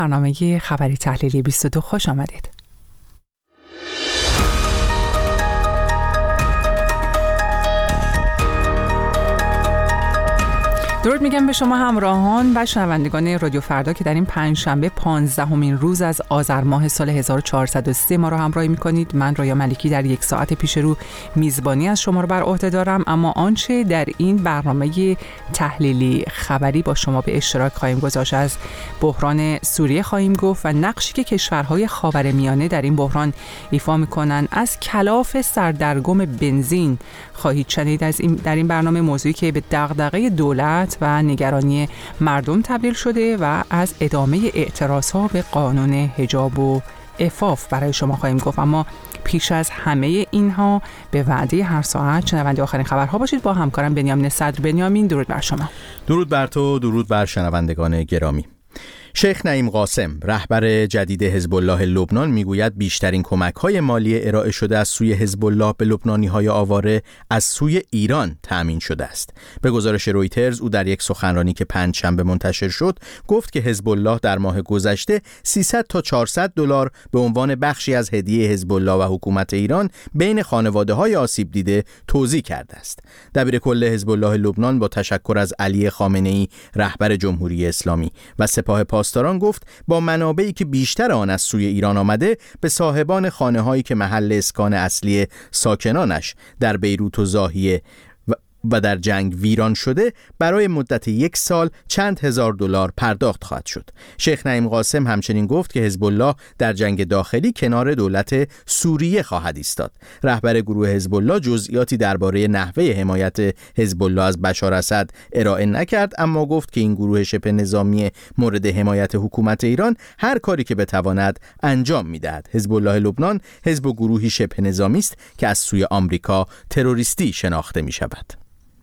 برنامه خبری تحلیلی 22 خوش آمدید. درود میگم به شما همراهان و شنوندگان رادیو فردا که در این پنجشنبه 15مین روز از آذر ماه سال 1403 ما رو همراهی میکنید. من رویا ملکی در یک ساعت پیش رو میزبانی از شما رو بر عهده دارم، اما آنچه در این برنامه تحلیلی خبری با شما به اشتراک خواهیم گذاشت از بحران سوریه خواهیم گفت و نقشی که کشورهای خاورمیانه در این بحران ایفا میکنن. از کلاف سردرگم بنزین خواهید شنید در این برنامه، موضوعی که به دغدغه دولت و نگرانی مردم تبدیل شده و از ادامه اعتراضها به قانون حجاب و عفاف برای شما خواهیم گفت. اما پیش از همه اینها به وعده هر ساعت شنونده آخرین خبرها باشید با همکارم بنیامین صدر. بنیامین، درود بر شما. درود بر تو، درود بر شنوندگان گرامی. شیخ نعیم قاسم رهبر جدید حزب الله لبنان میگوید بیشترین کمک‌های مالی ارائه شده از سوی حزب الله به لبنانی‌های آواره از سوی ایران تأمین شده است. به گزارش رویترز، او در یک سخنرانی که پنجشنبه منتشر شد گفت که حزب الله در ماه گذشته 300 تا 400 دلار به عنوان بخشی از هدیه حزب الله و حکومت ایران بین خانواده‌های آسیب دیده توزیع کرده است. دبیر کل حزب الله لبنان با تشکر از علی خامنه‌ای رهبر جمهوری اسلامی و سپاه پاسداران گفت با منابعی که بیشتر آن از سوی ایران آمده به صاحبان خانه‌هایی که محل اسکان اصلی ساکنانش در بیروت و ضاحیه و در جنگ ویران شده برای مدت 1 سال چند هزار دلار پرداخت خواهد شد. شیخ نعیم قاسم همچنین گفت که حزب الله در جنگ داخلی کنار دولت سوریه خواهد ایستاد. رهبر گروه حزب الله جزئیاتی درباره نحوه حمایت حزب الله از بشار اسد ارائه نکرد، اما گفت که این گروه شبه نظامی مورد حمایت حکومت ایران هر کاری که بتواند انجام می‌دهد. حزب الله لبنان حزب و گروهی شبه نظامی است که از سوی آمریکا تروریستی شناخته می‌شود.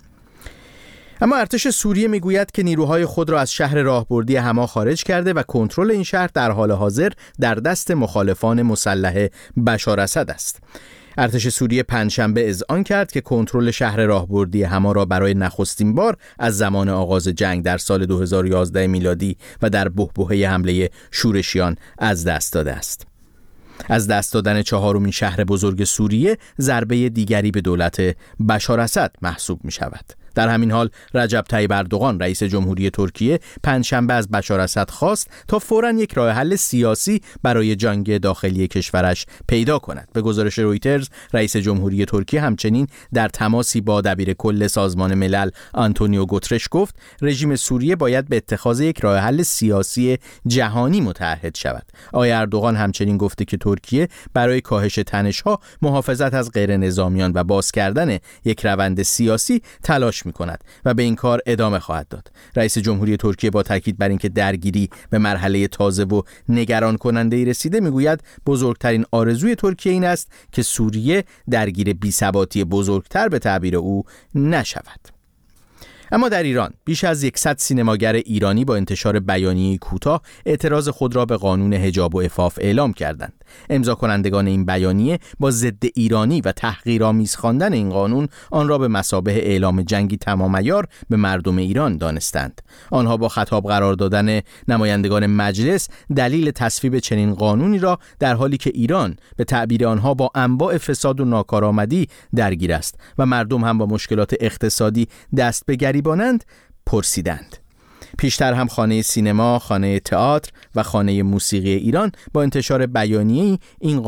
اما ارتش سوریه میگوید که نیروهای خود را از شهر راهبردی حما خارج کرده و کنترل این شهر در حال حاضر در دست مخالفان مسلح بشار اسد است. ارتش سوریه پنجشنبه اذعان کرد که کنترل شهر راهبردی حما را برای نخستین بار از زمان آغاز جنگ در سال 2011 میلادی و در بحبوحه حمله شورشیان از دست داده است. از دست دادن 4مین شهر بزرگ سوریه ضربه دیگری به دولت بشار اسد محسوب می شود. در همین حال رجب طیب اردوغان رئیس جمهوری ترکیه پنجشنبه از بشار اسد خواست تا فوراً یک راه حل سیاسی برای جنگ داخلی کشورش پیدا کند. به گزارش رویترز، رئیس جمهوری ترکیه همچنین در تماسی با دبیر کل سازمان ملل آنتونیو گوترش گفت رژیم سوریه باید به اتخاذ یک راه حل سیاسی جهانی متعهد شود. آقای اردوغان همچنین گفته که ترکیه برای کاهش تنش‌ها، محافظت از غیر نظامیان و باز کردن یک روند سیاسی تلاش می‌کند و به این کار ادامه خواهد داد. رئیس جمهوری ترکیه با تاکید بر اینکه درگیری به مرحله تازه و نگران کننده‌ای رسیده میگوید بزرگترین آرزوی ترکیه این است که سوریه درگیر بی‌ثباتی بزرگتر به تعبیر او نشود. اما در ایران بیش از 100 سینماگر ایرانی با انتشار بیانیه کوتاه اعتراض خود را به قانون حجاب و عفاف اعلام کردند. امضا کنندگان این بیانیه با ضد ایرانی و تحقیرآمیز خواندن این قانون آن را به مثابه اعلام جنگی تمام عیار به مردم ایران دانستند. آنها با خطاب قرار دادن نمایندگان مجلس دلیل تصویب چنین قانونی را در حالی که ایران به تعبیر آنها با انواع فساد و ناکارآمدی درگیر است و مردم هم با مشکلات اقتصادی دست به گریبانند پرسیدند. پیشتر هم خانه سینما، خانه تئاتر و خانه موسیقی ایران با انتشار بیانیه‌ای این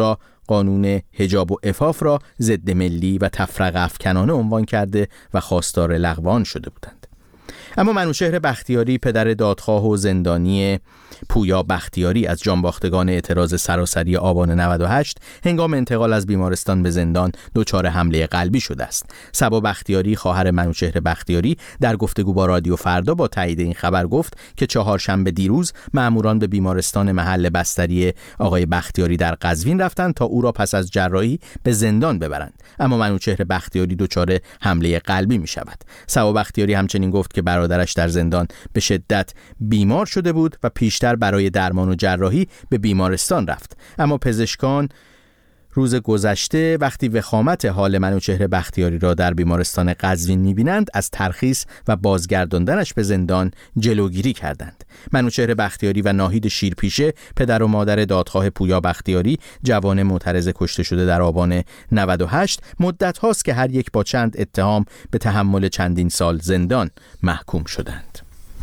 قانون حجاب و عفاف را ضد ملی و تفرقه افکنانه عنوان کرده و خواستار لغو آن شده بودند. اما منوچهر بختیاری، پدر دادخواه و زندانی پویا بختیاری از جانباختگان اعتراض سراسری آبان 98 هنگام انتقال از بیمارستان به زندان دچار حمله قلبی شده است. صبا بختیاری، خواهر منوچهر بختیاری، در گفتگو با رادیو فردا با تایید این خبر گفت که چهارشنبه دیروز مأموران به بیمارستان محل بستری آقای بختیاری در قزوین رفتند تا او را پس از جراحی به زندان ببرند، اما منوچهر بختیاری دچار حمله قلبی می شود. صبا بختیاری همچنین گفت که برادرش در زندان به شدت بیمار شده بود و پیشتر برای درمان و جراحی به بیمارستان رفت، اما پزشکان روز گذشته وقتی وخامت حال منوچهر بختیاری را در بیمارستان قزوین می‌بینند از ترخیص و بازگرداندنش به زندان جلوگیری کردند. منوچهر بختیاری و ناهید شیرپیشه پدر و مادر دادخواه پویا بختیاری جوان معترض کشته شده در آبان 98 مدت هاست که هر یک با چند اتهام به تحمل چندین سال زندان محکوم شدند.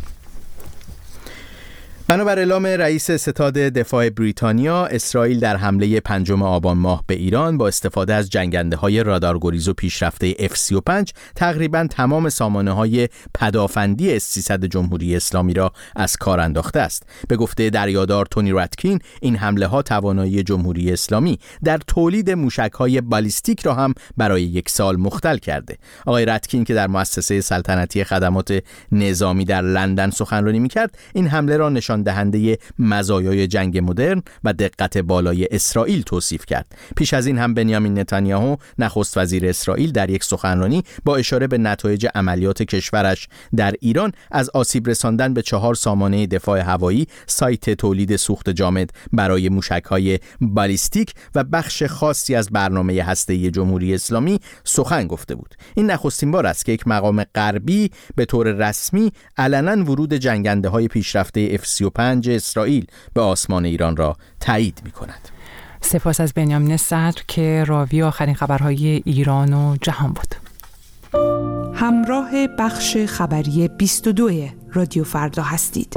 بنابر اعلام رئیس ستاد دفاع بریتانیا، اسرائیل در حمله 5 آبان ماه به ایران با استفاده از جنگنده‌های رادارگریز و پیشرفته F-35 تقریباً تمام سامانه‌های پدافندی S-300 جمهوری اسلامی را از کار انداخته است. به گفته دریادار تونی راتکین، این حمله‌ها توانایی جمهوری اسلامی در تولید موشک‌های بالیستیک را هم برای 1 سال مختل کرده. آقای راتکین که در مؤسسه سلطنتی خدمات نظامی در لندن سخنرانی می‌کرد، این حمله را نشان دهنده مزایای جنگ مدرن و دقت بالای اسرائیل توصیف کرد. پیش از این هم بنیامین نتانیاهو نخست وزیر اسرائیل در یک سخنرانی با اشاره به نتایج عملیات کشورش در ایران از آسیب رساندن به 4 سامانه دفاع هوایی، سایت تولید سوخت جامد برای موشک‌های بالیستیک و بخش خاصی از برنامه هسته‌ای جمهوری اسلامی سخن گفته بود. این نخستین بار است که یک مقام غربی به طور رسمی علنا ورود جنگنده‌های پیشرفته F-35 اسرائیل به آسمان ایران را تایید می‌کند. سپاس از بنیامین صدر که راوی آخرین خبرهای ایران و جهان بود. همراه بخش خبری 22 رادیو فردا هستید.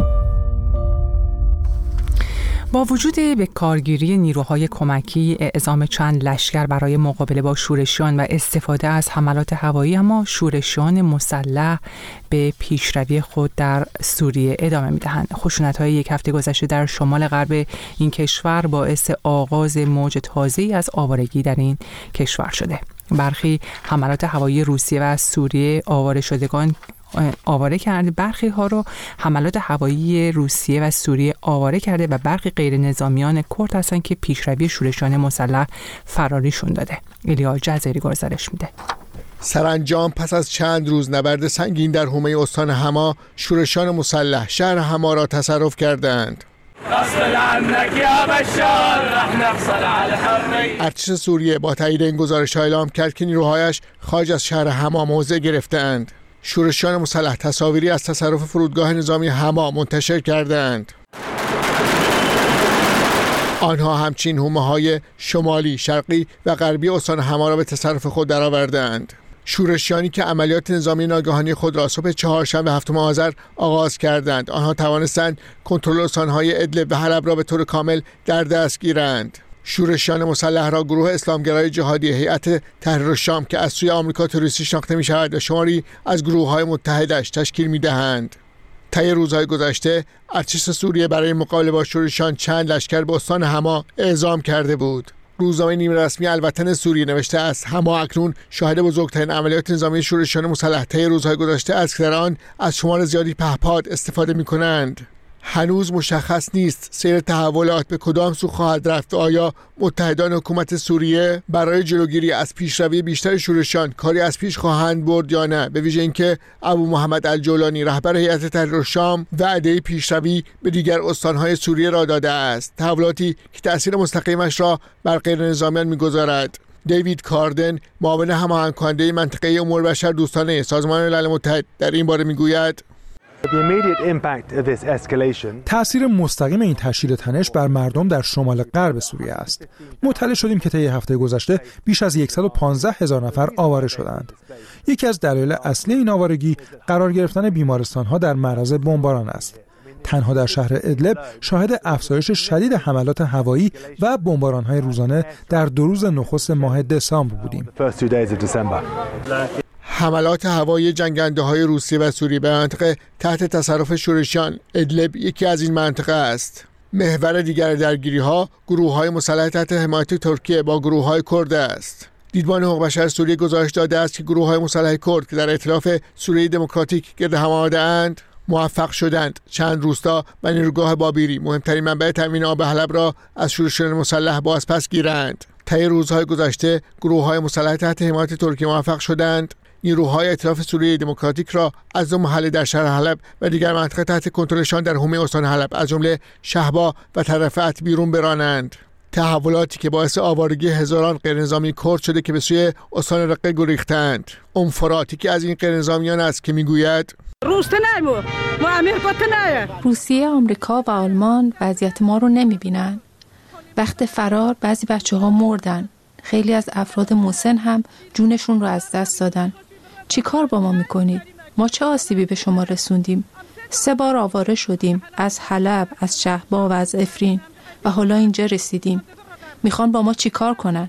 با وجود به کارگیری نیروهای کمکی اعزام چند لشکر برای مقابله با شورشیان و استفاده از حملات هوایی، اما شورشیان مسلح به پیشروی خود در سوریه ادامه می‌دهند. خشونت‌های 1 هفته گذشته در شمال غرب این کشور باعث آغاز موج تازه‌ای از آوارگی در این کشور شده. برخی حملات هوایی روسیه و سوریه آواره کرده، برخی ها رو حملات هوایی روسیه و سوریه آواره کرده و برخی غیر نظامیان کرد هستن که پیشروی شورشیان مسلح فراریشون داده. ایلیا جزیری گزارش میده. سرانجام پس از چند روز نبرد سنگین در حومه استان حما، شورشیان مسلح شهر حما را تصرف کردند. ارتش سوریه با تایید این گزارش اعلام کرد که نیروهایش خارج از شهر حما موضع گرفتند. شورشیان مسلح تصاویری از تصرف فرودگاه نظامی حما منتشر کردند. آنها همچنین حومه‌های شمالی، شرقی و غربی استان حما را به تصرف خود درآوردند. شورشیانی که عملیات نظامی ناگهانی خود را صبح چهارشنبه 7 آذر آغاز کردند، آنها توانستند کنترل استان‌های ادلب و حلب را به طور کامل در دست گیرند. شورشیان مسلح را گروه اسلامگرای جهادی هیئت تحریر الشام که از سوی آمریکا تروریستی شناخته می‌شود و شماری از گروه‌های متحدش تشکیل می‌دهند. طی روزهای گذشته ارتش سوریه برای مقابله با شورشیان چند لشکر به استان حما اعزام کرده بود. روزنامه نیمه رسمی الوطن سوریه نوشته است حما اکنون شاهد بزرگترین عملیات نظامی شورشیان مسلح طی روزهای گذشته است که در آن از شمار زیادی پهپاد استفاده می‌کنند. هنوز مشخص نیست سیر تحولات به کدام سو خواهد رفت و آیا متحدان حکومت سوریه برای جلوگیری از پیشروی بیشتر شورشیان کاری از پیش خواهند برد یا نه، به ویژه اینکه ابو محمد الجولانی رهبر هیئت تحریر الشام وعده پیشروی به دیگر استانهای سوریه را داده است، تحولاتی که تأثیر مستقیمش را بر غیر نظامیان می‌گذارد. دیوید کاردن، معاون هماهنگ کننده منطقه امور بشر دوستانه سازمان ملل متحد در این باره می‌گوید تأثیر مستقیم این تشدید تنش بر مردم در شمال غرب سوریه است. مطلع شدیم که طی هفته گذشته بیش از 115,000 نفر آواره شدند. یکی از دلایل اصلی این آوارگی قرار گرفتن بیمارستان‌ها در معرض بمباران است. تنها در شهر ادلب شاهد افزایش شدید حملات هوایی و بمباران‌های روزانه در 2 روز نخست ماه دسامبر بودیم. حملات هوایی جنگنده‌های روسیه و سوریه به منطقه تحت تصرف شورشیان ادلب یکی از این منطقه است. محور دیگر درگیری‌ها گروه‌های مسلح تحت حمایت ترکیه با گروه‌های کرد است. دیدبان حقوق بشر سوریه گزارش داده است که گروه‌های مسلح کرد که در ائتلاف سوریه دموکراتیک گرد هم آمده‌اند موفق شدند چند روستا و نیروگاه بابیری، مهمترین منبع تامین آب حلب، را از شورشیان مسلح بازپس گیرند. طی روزهای گذشته گروه‌های مسلح تحت حمایت ترکیه موفق شدند نیروهای ائتلاف سوریه دموکراتیک را از دو محله در شهر حلب و دیگر مناطق تحت کنترلشان در حومه استان حلب از جمله شهبا و ترفعت بیرون برانند. تحولاتی که باعث آوارگی هزاران غیرنظامی کرد شده که به سوی استان رقه گریختند. فراتي که از این غیرنظامیان است که میگوید روسیه، آمریکا و آلمان وضعیت ما رو نمیبینن. وقت فرار بعضی بچه‌ها مردن. خیلی از افراد مسن هم جونشون رو از دست دادن. چی کار با ما میکنید؟ ما چه آسیبی به شما رسوندیم؟ 3 بار آواره شدیم، از حلب، از شهبا و از افرین، و حالا اینجا رسیدیم. میخوان با ما چی کار کنن؟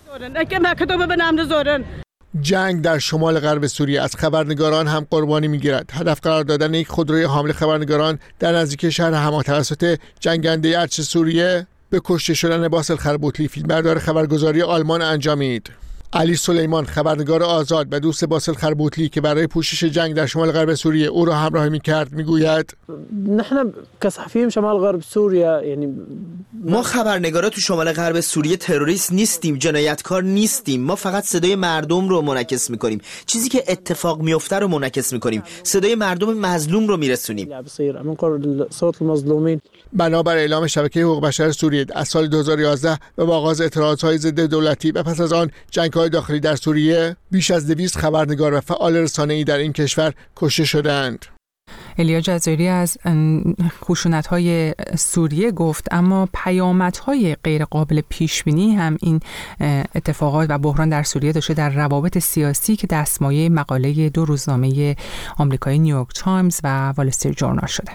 جنگ در شمال غرب سوریه از خبرنگاران هم قربانی میگیرد. هدف قرار دادن یک خودروی حامل خبرنگاران در نزدیکی شهر حما توسط جنگنده ارتش سوریه به کشته شدن باسل خربوتلی، فیلمبردار خبرگزاری آلمان، انجامید. علی سلیمان، خبرنگار آزاد و دوست باسل خربوتلی که برای پوشش جنگ در شمال غرب سوریه او را همراهی می‌کرد، میگوید نحن كصحفيين شمال غرب سوريا یعنی ما خبرنگارا تو شمال غرب سوریه تروریست نیستیم، جنایتکار نیستیم. ما فقط صدای مردم رو منعکس می‌کنیم. چیزی که اتفاق میفته رو منعکس می‌کنیم. صدای مردم مظلوم رو میرسونیم. صوت المظلومین. بنابر اعلام شبکه حقوق بشر سوریه از سال 2011 و با آغاز اعتراضات ضد دولتی و پس از آن جنگ‌های داخلی در سوریه، بیش از 200 خبرنگار و فعال رسانه‌ای در این کشور کشته شدند. الیا جزایری از خشونت‌های سوریه گفت، اما پیامدهای غیرقابل پیش‌بینی هم این اتفاقات و بحران در سوریه داشته در روابط سیاسی که دستمایه مقاله 2 روزنامه آمریکایی نیویورک تایمز و وال استریت ژورنال شده.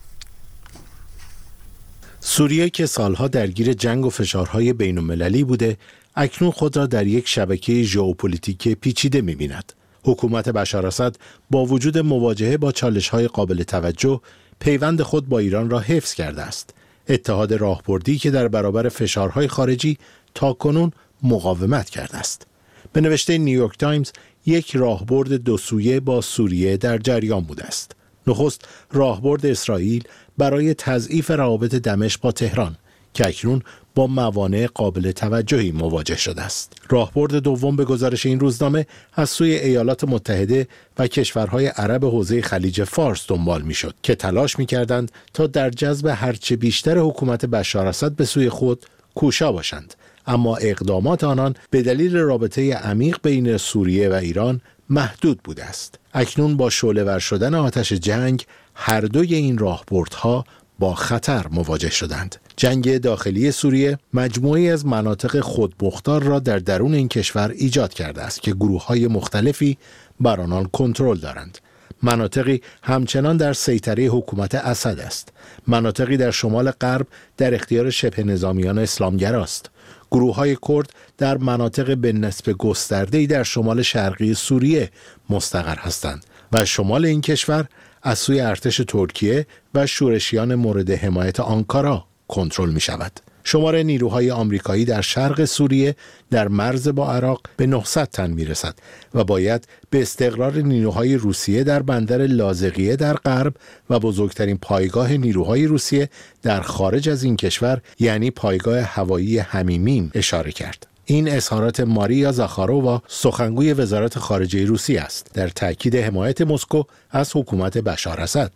سوریه که سالها درگیر جنگ و فشارهای بین‌المللی بوده، اکنون خود را در یک شبکه ژئوپلیتیک پیچیده می‌بیند. حکومت بشار اسد با وجود مواجهه با چالش‌های قابل توجه، پیوند خود با ایران را حفظ کرده است. اتحاد راهبردی که در برابر فشارهای خارجی تاکنون مقاومت کرده است. به نوشته نیویورک تایمز، یک راهبرد 2 سویه با سوریه در جریان بوده است. نخست راهبرد اسرائیل برای تضعیف روابط دمشق با تهران که اکنون با موانع قابل توجهی مواجه شده است. راهبرد دوم به گزارش این روزنامه از سوی ایالات متحده و کشورهای عرب حوزه خلیج فارس دنبال می‌شد که تلاش می‌کردند تا در جذب هرچه بیشتر حکومت بشار اسد به سوی خود کوشا باشند، اما اقدامات آنان به دلیل رابطه عمیق بین سوریه و ایران محدود بوده است. اکنون با شعله‌ور شدن آتش جنگ، هر دوی این راهبردها با خطر مواجه شدند. جنگ داخلی سوریه مجموعی از مناطق خودمختار را در درون این کشور ایجاد کرده است که گروه‌های مختلفی بر آنان کنترل دارند. مناطقی همچنان در سیطره حکومت اسد است. مناطقی در شمال غرب در اختیار شبه نظامیان اسلامگراست. گروه‌های کرد در مناطق به نسبت گسترده‌ای در شمال شرقی سوریه مستقر هستند و شمال این کشور از سوی ارتش ترکیه و شورشیان مورد حمایت آنکارا کنترل می شود. شمار نیروهای آمریکایی در شرق سوریه در مرز با عراق به 900 تن می رسد و باید به استقرار نیروهای روسیه در بندر لاذقیه در غرب و بزرگترین پایگاه نیروهای روسیه در خارج از این کشور یعنی پایگاه هوایی حمیمیم اشاره کرد. این اظهارات ماریا زاخارووا، سخنگوی وزارت خارجه روسیه است، در تأکید حمایت مسکو از حکومت بشار اسد.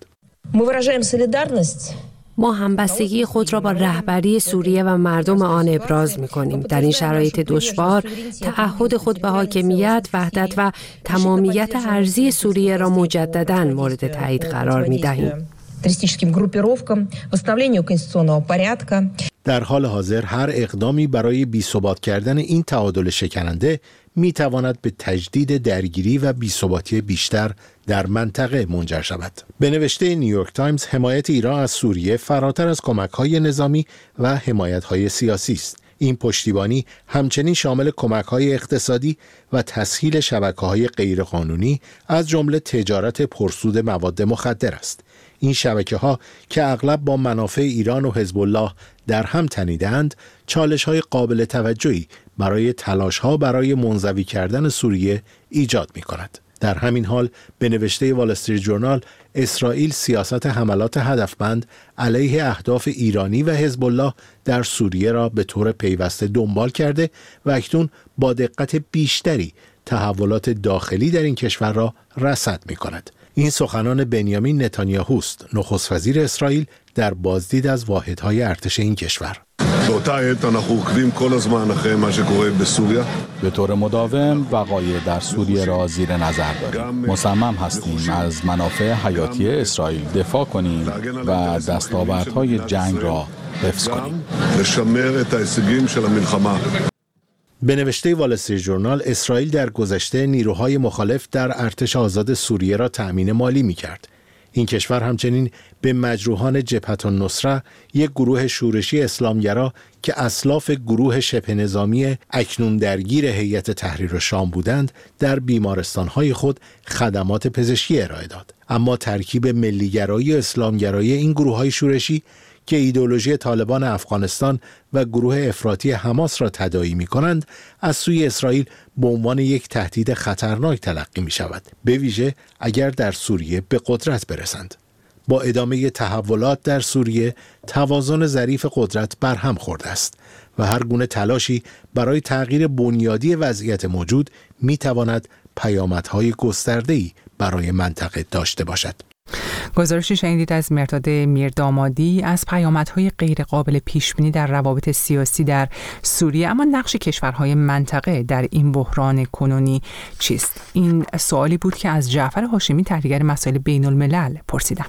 ما همبستگی خود را با رهبری سوریه و مردم آن ابراز می‌کنیم. در این شرایط دشوار، تعهد خود به حاکمیت، وحدت و تمامیت ارضی سوریه را مجدداً مورد تایید قرار می‌دهیم. در حال حاضر هر اقدامی برای بی‌ثبات کردن این تعادل شکننده می‌تواند به تجدید درگیری و بی‌ثباتی بیشتر در منطقه منجر شود. به نوشته نیویورک تایمز، حمایت ایران از سوریه فراتر از کمک‌های نظامی و حمایت‌های سیاسی است. این پشتیبانی همچنین شامل کمک‌های اقتصادی و تسهیل شبکه‌های غیرقانونی از جمله تجارت پرسود مواد مخدر است. این شبکه‌ها که اغلب با منافع ایران و حزب الله در هم تنیدند، چالش‌های قابل توجهی برای تلاش‌ها برای منزوی کردن سوریه ایجاد می‌کند. در همین حال به نوشته وال استریت ژورنال، اسرائیل سیاست حملات هدفمند علیه اهداف ایرانی و حزب الله در سوریه را به طور پیوسته دنبال کرده و اکنون با دقت بیشتری تحولات داخلی در این کشور را رصد می‌کند. این سخنان بنیامین نتانیاهو است، نخست وزیر اسرائیل، در بازدید از واحدهای ارتش این کشور. به طور مداوم وقایع در سوریه را زیر نظر داریم. مصمم هستیم از منافع حیاتی اسرائیل دفاع کنیم و دستاوردهای جنگ را حفظ کنیم. به نوشته وال استریت ژورنال، اسرائیل در گذشته نیروهای مخالف در ارتش آزاد سوریه را تأمین مالی می‌کرد. این کشور همچنین به مجروحان جبهة النصره، یک گروه شورشی اسلامگرا که اسلاف گروه شبه نظامی اکنون درگیر هیئت تحریر شام بودند، در بیمارستان‌های خود خدمات پزشکی ارائه داد. اما ترکیب ملیگرایی و اسلامگرایی این گروه‌های شورشی که ایدئولوژی طالبان افغانستان و گروه افراطی حماس را تداعی می‌کنند، از سوی اسرائیل به عنوان یک تهدید خطرناک تلقی می‌شود، به ویژه اگر در سوریه به قدرت برسند. با ادامه تحولات در سوریه، توازن ظریف قدرت برهم خورده است و هر گونه تلاشی برای تغییر بنیادی وضعیت موجود می‌تواند پیامدهای گسترده‌ای برای منطقه داشته باشد. گزارشی شنیدید از مرداد میردامادی از پیامدهای غیرقابل پیشبینی در روابط سیاسی در سوریه. اما نقش کشورهای منطقه در این بحران کنونی چیست؟ این سوالی بود که از جعفر هاشمی، تحلیلگر مسائل بین الملل، پرسیدم.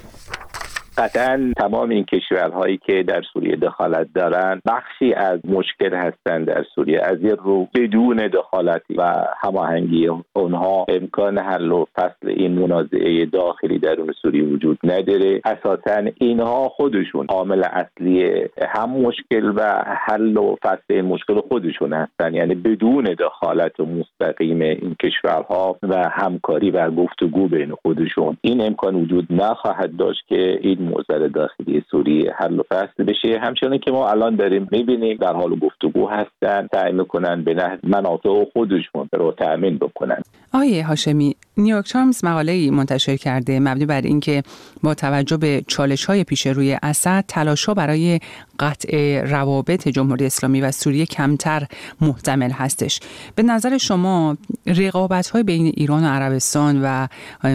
قطعا تمام این کشورهایی که در سوریه دخالت دارند بخشی از مشکل هستند در سوریه. از این رو بدون دخالت و هماهنگی اونها امکان حل و فصل این منازعه داخلی درون سوریه وجود نداره. اساساً اینها خودشون عامل اصلی هم مشکل و حل و فصل این مشکل خودشون هستند. یعنی بدون دخالت مستقیم این کشورها و همکاری و گفتگو بین خودشون این امکان وجود نخواهد داشت که این موضوع داخلی سوریه حل و فصل بشه. همچنان که ما الان داریم میبینیم در حال گفتگو هستن، سعی میکنن به نحو منافع خودشون رو تأمین بکنن. آیه هاشمی، نیویورک تایمز مقاله‌ای منتشر کرده مبنی بر اینکه با توجه به چالش‌های پیش روی اسد، تلاش‌ها برای قطع روابط جمهوری اسلامی و سوریه کمتر محتمل هستش. به نظر شما رقابت‌های بین ایران و عربستان و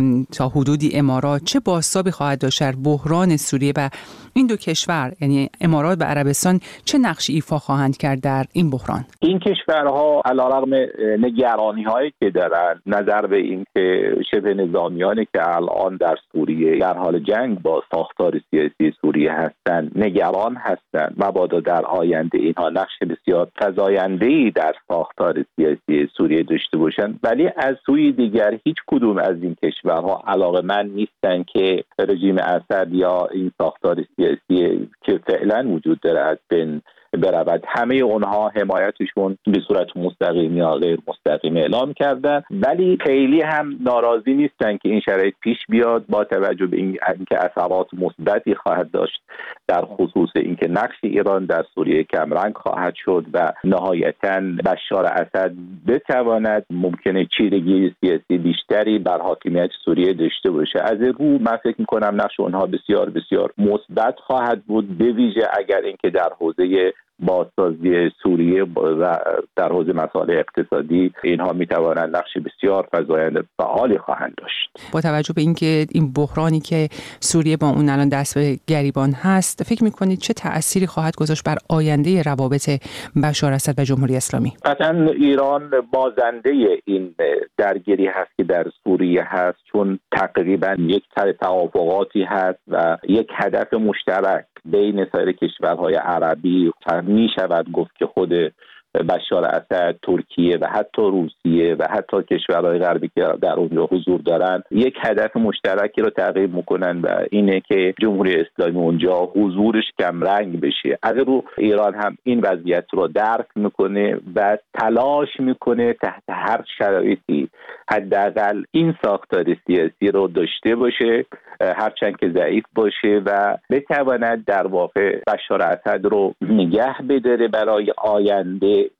تا حدودی امارات چه بازتابی خواهد داشت در بحران سوریه و این دو کشور، یعنی امارات و عربستان، چه نقشی ایفا خواهند کرد در این بحران؟ این کشورها علیرغم نگرانی‌هایی که دارند نظر به این که شبه نظامیانی که الان در سوریه در حال جنگ با ساختار سیاسی سوریه هستند نگران هستند، مبادا در آینده اینها نقش بسیار فزاینده‌ای در ساختار سیاسی سوریه داشته باشند، ولی از سوی دیگر هیچ کدوم از این کشورها علاقه‌مند نیستند که رژیم اسد یا این ساختار سیاسی که فعلا وجود داره از بین برود. همه اونها حمایتشون به صورت مستقیم یا غیر مستقیم اعلام کردن، ولی خیلی هم ناراضی نیستن که این شرایط پیش بیاد، با توجه به اینکه اثرات مثبتی خواهد داشت در خصوص اینکه نقش ایران در سوریه کمرنگ خواهد شد و نهایتاً بشار اسد بتواند ممکنه چیرگی سیاسی بیشتری بر حاکمیت سوریه داشته باشه. از این رو من فکر می‌کنم نقش اونها بسیار بسیار مثبت خواهد بود، به ویژه اگر اینکه در حوزه بازسازی سوریه و در حوزه مسائل اقتصادی اینها میتوانند نقش بسیار فزاینده فعالی خواهند داشت. با توجه به اینکه این بحرانی که سوریه با اون الان دست به گریبان هست، فکر میکنید چه تأثیری خواهد گذاشت بر آینده روابط بشار اسد و جمهوری اسلامی؟ قطعاً ایران بازنده این درگیری هست که در سوریه هست، چون تقریبا یک سر توافقاتی هست و یک هدف مشترک بین سایر کشورهای عربی می شود گفت که خود بشار اسد، ترکیه و حتی روسیه و حتی کشورهای غربی که در اونجا حضور دارند یک هدف مشترکی رو تعقیب میکنن و اینه که جمهوری اسلامی اونجا حضورش کمرنگ بشه. از رو ایران هم این وضعیت رو درک میکنه و تلاش میکنه تحت هر شرایطی حداقل این ساختار سیاسی رو داشته باشه، هرچند که ضعیف باشه و بتواند در واقع بشار اسد رو نگه بداره برای آینده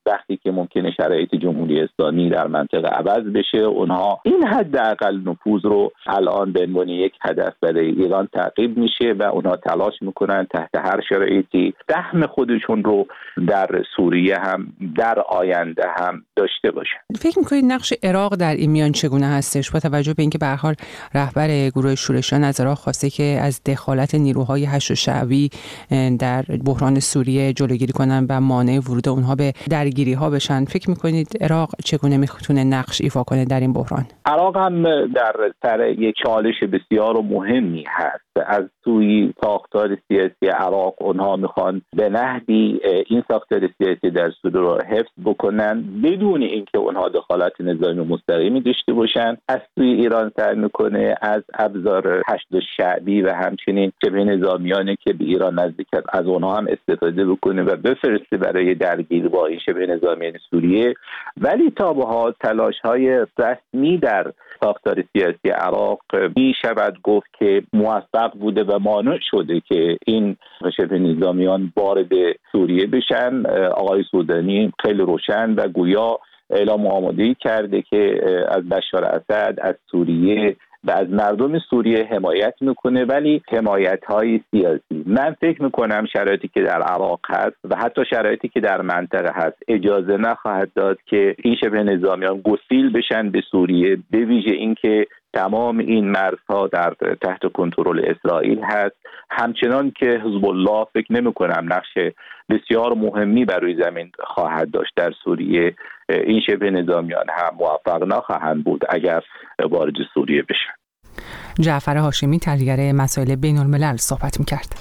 وقتی که ممکنه شرایط جمهوری اسلامی در منطقه عوض بشه، اونها این حداقل نفوذ رو الان به عنوان یک هدف برای ایران تعقیب میشه و اونها تلاش میکنن تحت هر شرایطی سهم خودشون رو در سوریه هم در آینده هم داشته باشن. فکر میکنید نقش عراق در این میان چگونه هستش با توجه به اینکه به هر حال رهبر گروه شورشیان از عراق خواسته که از دخالت نیروهای هشت شعبی در بحران سوریه جلوگیری کنن و مانع ورود اونها به درگیری ها بشن، فکر میکنید عراق چگونه میتونه نقش ایفا کنه در این بحران؟ عراق هم در سر یک چالش بسیار مهمی هست. از سوی ساختار سیاسی عراق اونها میخوان به نحوی این ساختار سیاسی در سوریه رو حفظ بکنن بدون اینکه اونها دخالت نظامی مستقیمی داشته باشن. از سوی ایران سعی میکنه از ابزار هشت شعبی و همچنین شبه نظامیانی که به ایران نزدیک از اونها هم استفاده بکنه و بفرسته برای درگیری با این شبه نظامیان سوریه. ولی تا به حال تلاش‌های رسمی در ساختار سیاسی عراق میشود گفت که موفق بوده و مانع شده که این شبه نظامیان وارد سوریه بشن. آقای سودانی خیلی روشن و گویا اعلام آمادگی کرده که از بشار اسد، از سوریه و از مردم سوریه حمایت میکنه، ولی حمایت‌های سیاسی. من فکر میکنم شرایطی که در عراق هست و حتی شرایطی که در منطقه هست اجازه نخواهد داد که این شبه نظامیان گسیل بشن به سوریه، به ویژه اینکه تمام این مرزها در تحت کنترل اسرائیل هست. همچنان که حزب الله فکر نمی‌کنم نقش بسیار مهمی بر روی زمین خواهد داشت در سوریه. این شبه نظامیان هم موفق نخواهند بود اگر وارد سوریه بشن. جعفر هاشمی تحلیلگر مسائل بین‌الملل صحبت می‌کرد.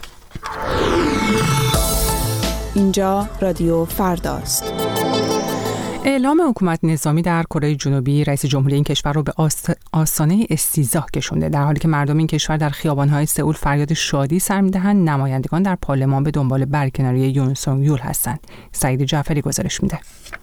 اینجا رادیو فرداست. اعلام حکومت نظامی در کره جنوبی رئیس جمهوری این کشور رو به آستانه استیضاح کشونده. در حالی که مردم این کشور در خیابان‌های سئول فریاد شادی سر می‌دهند، نمایندگان در پارلمان به دنبال برکناری یون سونگ یول هستند. سعید جعفری گزارش میده.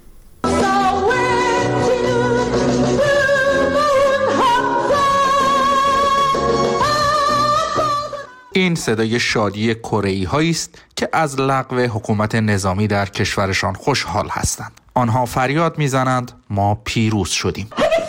این صدای شادی کره‌ای‌هایی است که از لغو حکومت نظامی در کشورشان خوشحال هستند. آنها فریاد می‌زنند ما پیروز شدیم.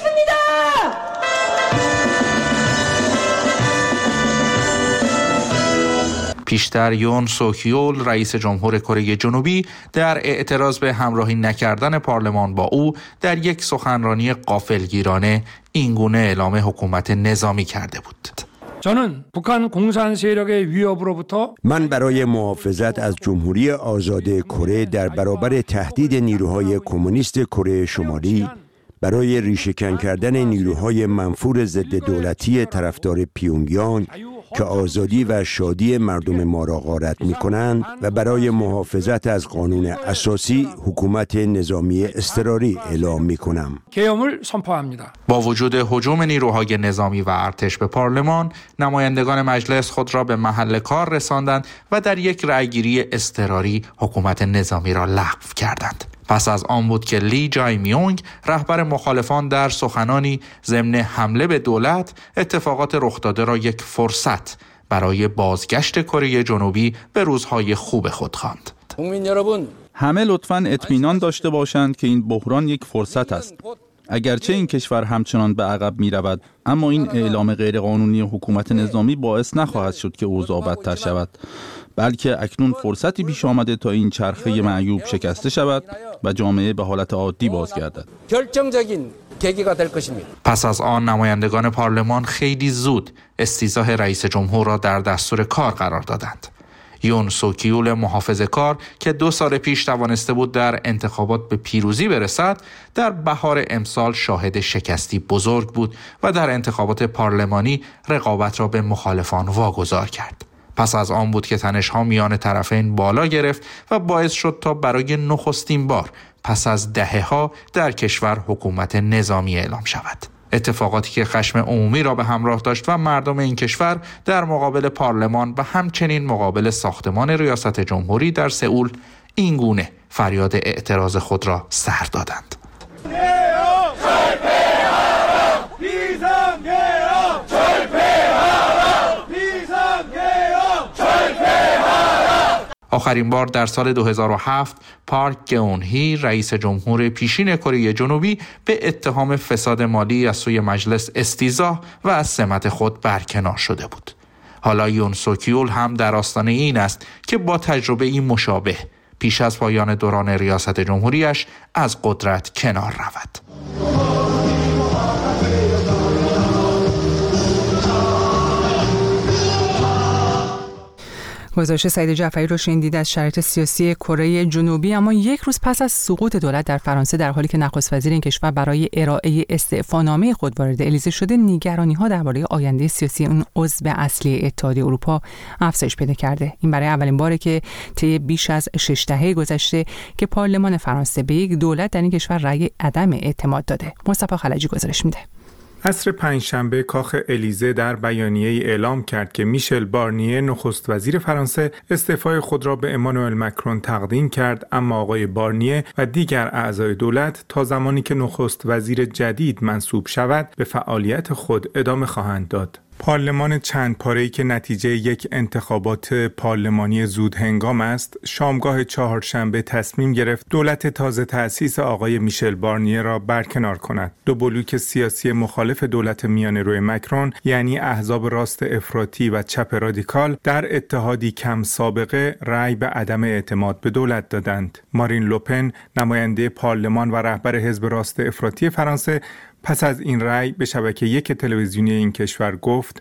پیشتر یون سوک یول رئیس جمهور کره جنوبی در اعتراض به همراهی نکردن پارلمان با او در یک سخنرانی غافلگیرانه اینگونه اعلام حکومت نظامی کرده بود. من برای محافظت از جمهوری آزاد کره در برابر تهدید نیروهای کمونیست کره شمالی، برای ریشه‌کن کردن نیروهای منفور ضد دولتی طرفدار پیونگیانگ که آزادی و شادی مردم ما را غارت می‌کنند و برای محافظت از قانون اساسی حکومت نظامی اضطراری اعلام می‌کنم. با وجود هجوم نیروهای نظامی و ارتش به پارلمان، نمایندگان مجلس خود را به محل کار رساندند و در یک رأیگیری اضطراری حکومت نظامی را لغو کردند. پس از آن بود که لی جای میونگ رهبر مخالفان در سخنانی ضمن حمله به دولت اتفاقات رخ داده را یک فرصت برای بازگشت کره جنوبی به روزهای خوب خود خواند. همه لطفاً اطمینان داشته باشند که این بحران یک فرصت است. اگرچه این کشور همچنان به عقب می رود، اما این اعلام غیرقانونی حکومت نظامی باعث نخواهد شد که اوضاع بدتر شود، بلکه اکنون فرصتی پیش آمده تا این چرخه معیوب شکسته شود و جامعه به حالت عادی بازگردد. پس از آن نمایندگان پارلمان خیلی زود استیضاح رئیس جمهور را در دستور کار قرار دادند. یون سوک یول محافظه‌کار که 2 سال پیش توانسته بود در انتخابات به پیروزی برسد، در بهار امسال شاهد شکستی بزرگ بود و در انتخابات پارلمانی رقابت را به مخالفان واگذار کرد. پس از آن بود که تنش‌ها میان طرفین بالا گرفت و باعث شد تا برای نخستین بار پس از دهه‌ها در کشور حکومت نظامی اعلام شود. اتفاقاتی که خشم عمومی را به همراه داشت و مردم این کشور در مقابل پارلمان و همچنین مقابل ساختمان ریاست جمهوری در سئول اینگونه فریاد اعتراض خود را سر دادند. آخرین بار در سال 2007 پارک گئون-هی رئیس جمهور پیشین کره جنوبی به اتهام فساد مالی از سوی مجلس استیضاح و از سمت خود برکنار شده بود. حالا یون سوک یول هم در آستانه این است که با تجربه این مشابه پیش از پایان دوران ریاست جمهوریش از قدرت کنار رود. گزارش سعید جعفری رو شنیدید از شرایط سیاسی کره جنوبی. اما یک روز پس از سقوط دولت در فرانسه، در حالی که نخست وزیر این کشور برای ارائه استعفانامه خود وارد الیزه شده، نگرانی‌ها درباره آینده سیاسی اون عضو اصلی اتحادیه اروپا افزایش پیدا کرده. این برای اولین باره که طی بیش از 6 دهه گذشته که پارلمان فرانسه به یک دولت در این کشور رأی عدم اعتماد داده. مصطفی خلجی گزارش میده. عصر پنجشنبه کاخ الیزه در بیانیه‌ای اعلام کرد که میشل بارنیه نخست وزیر فرانسه استعفای خود را به امانوئل مکرون تقدیم کرد، اما آقای بارنیه و دیگر اعضای دولت تا زمانی که نخست وزیر جدید منصوب شود به فعالیت خود ادامه خواهند داد. پارلمان چند پاره‌ای که نتیجه یک انتخابات پارلمانی زود هنگام است، شامگاه چهارشنبه تصمیم گرفت دولت تازه تأسیس آقای میشل بارنیه را برکنار کند. دو بلوک سیاسی مخالف دولت میانه‌رو مکرون، یعنی احزاب راست افراطی و چپ رادیکال، در اتحادی کم سابقه رأی به عدم اعتماد به دولت دادند. مارین لوپن، نماینده پارلمان و رهبر حزب راست افراطی فرانسه، پس از این رأی به شبکه یک تلویزیونی این کشور گفت: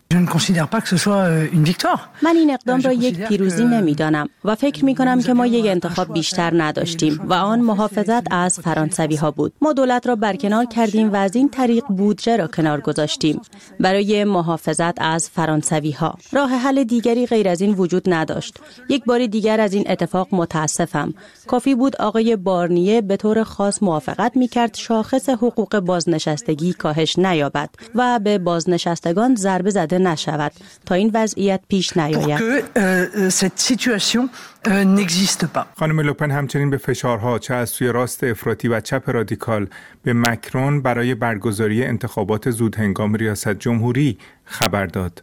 من این اقدام را یک پیروزی نمی‌دانم و فکر می‌کنم که ما یک انتخاب بیشتر نداشتیم و آن محافظت از فرانسوی‌ها بود. ما دولت را برکنار کردیم و از این طریق بودجه را کنار گذاشتیم برای محافظت از فرانسوی‌ها. راه حل دیگری غیر از این وجود نداشت. یک بار دیگر از این اتفاق متاسفم. کافی بود آقای بارنیه به طور خاص موافقت می‌کرد شاخص حقوق بازنشستگی کاهش نیابد و به بازنشستگان ضربه زده نشود تا این وضعیت پیش نیاید. خانم لوپن همچنین به فشارها چه از سوی راست افراطی و چپ رادیکال به مکرون برای برگزاری انتخابات زودهنگام ریاست جمهوری خبر داد.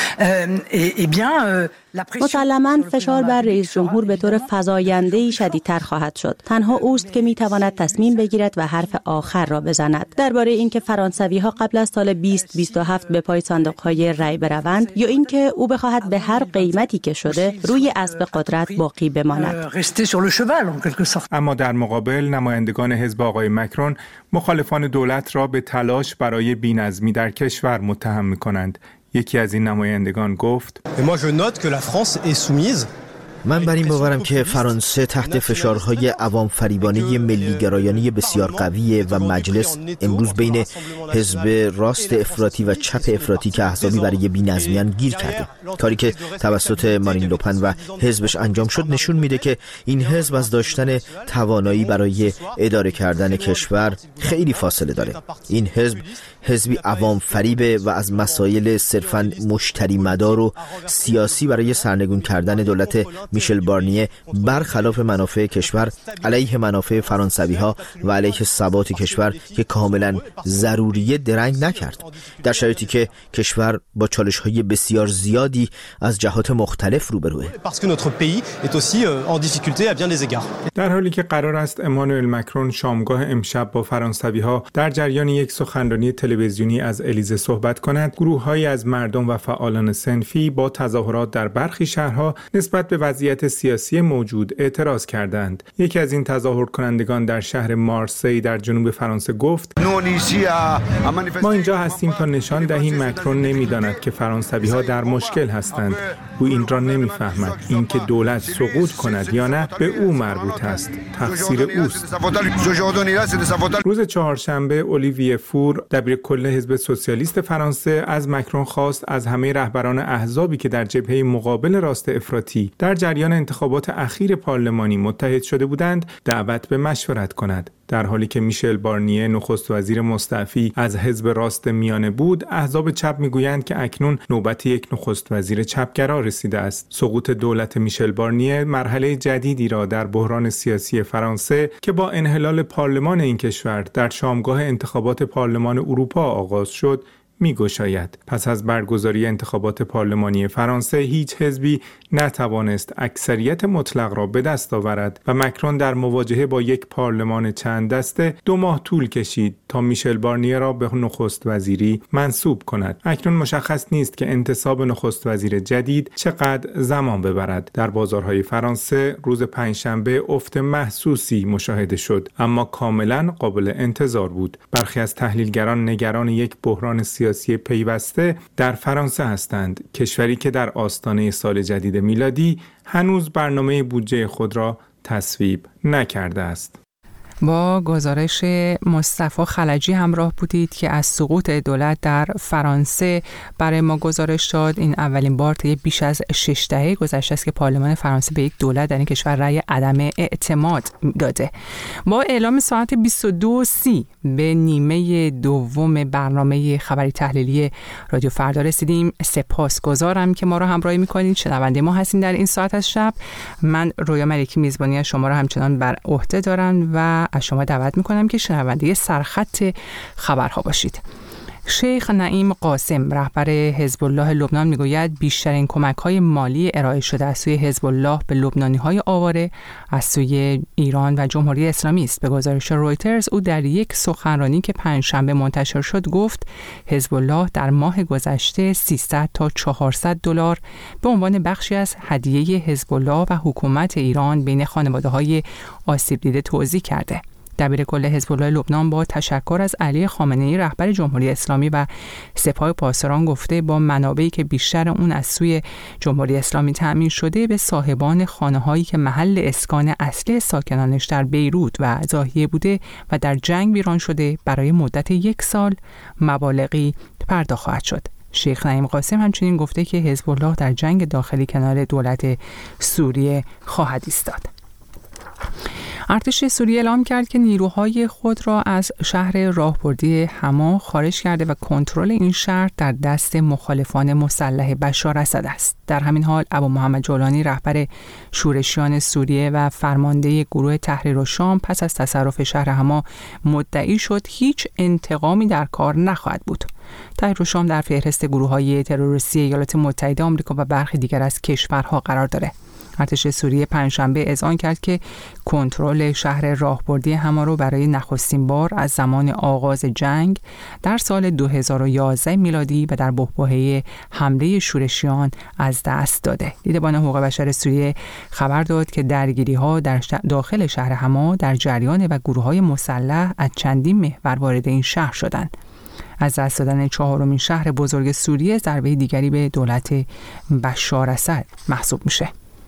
مسلماً فشار بر رئیس جمهور به طور فزاینده‌ای شدیدتر خواهد شد. تنها اوست که می‌تواند تصمیم بگیرد و حرف آخر را بزند درباره اینکه فرانسوی‌ها قبل از سال 2027 به پای صندوق‌های رای بروند یا اینکه او بخواهد به هر قیمتی که شده روی اسب قدرت باقی بماند. اما در مقابل نمایندگان حزب آقای مکرون مخالفان دولت را به تلاش برای بی‌نظمی در کشور متهم می‌کنند. یکی از این نمایندگان گفت: من بر این باورم که فرانسه تحت فشارهای عوام فریبانه ملی‌گرایانه بسیار قویه و مجلس امروز بین حزب راست افراطی و چپ افراطی که احزابی برای بی‌نظمیان گیر کرده. کاری که توسط مارین لوپن و حزبش انجام شد نشون میده که این حزب از داشتن توانایی برای اداره کردن کشور خیلی فاصله داره. این حزب حزبی عوام فریبه و از مسائل صرفاً مشتری مدار و سیاسی برای سرنگون کردن دولت میشل بارنیه برخلاف منافع کشور علیه منافع فرانسوی‌ها و علیه ثبات کشور که کاملا ضروریه درنگ نکرد. در شرایطی که کشور با چالش‌های بسیار زیادی از جهات مختلف روبروه. در حالی که قرار است امانوئل مکرون شامگاه امشب با فرانسوی‌ها در جریان یک سخنرانی تلویزیونی از الیزه صحبت کند، گروه‌هایی از مردم و فعالان صنفی با تظاهرات در برخی شهرها نسبت به وضعیت سیاسی موجود اعتراض کردند. یکی از این تظاهر کنندگان در شهر مارسی در جنوب فرانسه گفت: ما اینجا هستیم تا نشان دهیم مکرون نمی‌داند که فرانسوی‌ها در مشکل هستند. او این را نمی‌فهمد. اینکه دولت سقوط کند یا نه به او مربوط است. تقصیر اوست. روز چهارشنبه اولیویه فور، دبیرکل حزب سوسیالیست فرانسه، از مکرون خواست از همه رهبران احزابی که در جبهه مقابل راست افراطی در جریان انتخابات اخیر پارلمانی متحد شده بودند دعوت به مشورت کند. در حالی که میشل بارنیه نخست وزیر مستعفی از حزب راست میانه بود، احزاب چپ میگویند که اکنون نوبت یک نخست وزیر چپگرا رسیده است. سقوط دولت میشل بارنیه مرحله جدیدی را در بحران سیاسی فرانسه که با انحلال پارلمان این کشور در شامگاه انتخابات پارلمان اروپا آغاز شد می‌گشاید. پس از برگزاری انتخابات پارلمانی فرانسه هیچ حزبی نتوانست اکثریت مطلق را به دست آورد و مکرون در مواجهه با یک پارلمان چند دسته 2 ماه طول کشید تا میشل بارنیه را به نخست وزیری منصوب کند. اکنون مشخص نیست که انتصاب نخست وزیر جدید چقدر زمان ببرد. در بازارهای فرانسه روز پنجشنبه افت محسوسی مشاهده شد، اما کاملا قابل انتظار بود. برخی از تحلیلگران نگران یک بحران سیاسی پیوسته در فرانسه هستند، کشوری که در آستانه سال جدید میلادی هنوز برنامه بودجه خود را تصویب نکرده است. با گزارش مصطفی خلجی همراه بودید که از سقوط دولت در فرانسه برای ما گزارش داد. این اولین بار طی بیش از 6 دهه گذشته است که پارلمان فرانسه به یک دولت در این کشور رأی عدم اعتماد داده. با اعلام ساعت 22:30 به نیمه دوم برنامه خبری تحلیلی رادیو فردا رسیدیم. سپاسگزارم که ما را همراهی می‌کنید. شنونده ما هستین در این ساعت از شب. من رویا ملکی میزبانی شما را همچنان بر عهده دارم و از شما دعوت میکنم که شنونده سرخط خبرها باشید. شیخ نعیم قاسم رهبر حزب الله لبنان میگوید بیشترین کمک‌های مالی ارائه شده از سوی حزب الله به لبنانی‌های آواره از سوی ایران و جمهوری اسلامی است. به گزارش رویترز او در یک سخنرانی که پنجشنبه منتشر شد گفت حزب الله در ماه گذشته 300 تا 400 دلار به عنوان بخشی از هدیه حزب الله و حکومت ایران بین خانواده‌های آسیب دیده توزیع کرده. دبیر کل حزب الله لبنان با تشکر از علی خامنه‌ای رهبر جمهوری اسلامی و سپاه پاسداران گفته با منابعی که بیشتر اون از سوی جمهوری اسلامی تأمین شده به صاحبان خانه‌هایی که محل اسکان اصلی ساکنانش در بیروت و ضاحیه بوده و در جنگ ویران شده برای مدت 1 سال مبالغی پرداخت خواهد شد. شیخ نعیم قاسم همچنین گفته که حزب الله در جنگ داخلی کنار دولت سوریه خواهد ایستاد. ارتش سوریه اعلام کرد که نیروهای خود را از شهر راهبردی حما خارج کرده و کنترل این شهر در دست مخالفان مسلح بشار اسد است. در همین حال ابو محمد جولانی رهبر شورشیان سوریه و فرمانده گروه تحریر الشام پس از تصرف شهر حما مدعی شد هیچ انتقامی در کار نخواهد بود. تحریر الشام در فهرست گروه‌های تروریستی ایالات متحده آمریکا و برخی دیگر از کشورها قرار دارد. ارتش سوریه پنجشنبه اذعان کرد که کنترل شهر راهبردی حما را برای نخستین بار از زمان آغاز جنگ در سال 2011 میلادی و در بحبوحه حمله شورشیان از دست داده. دیدبان حقوق بشر سوریه خبر داد که درگیری‌ها در داخل شهر حما در جریان و گروه‌های مسلح از چندین محور وارد این شهر شدند. از دست دادن 4مین شهر بزرگ سوریه ضربه دیگری به دولت بشار اسد محسوب میشه.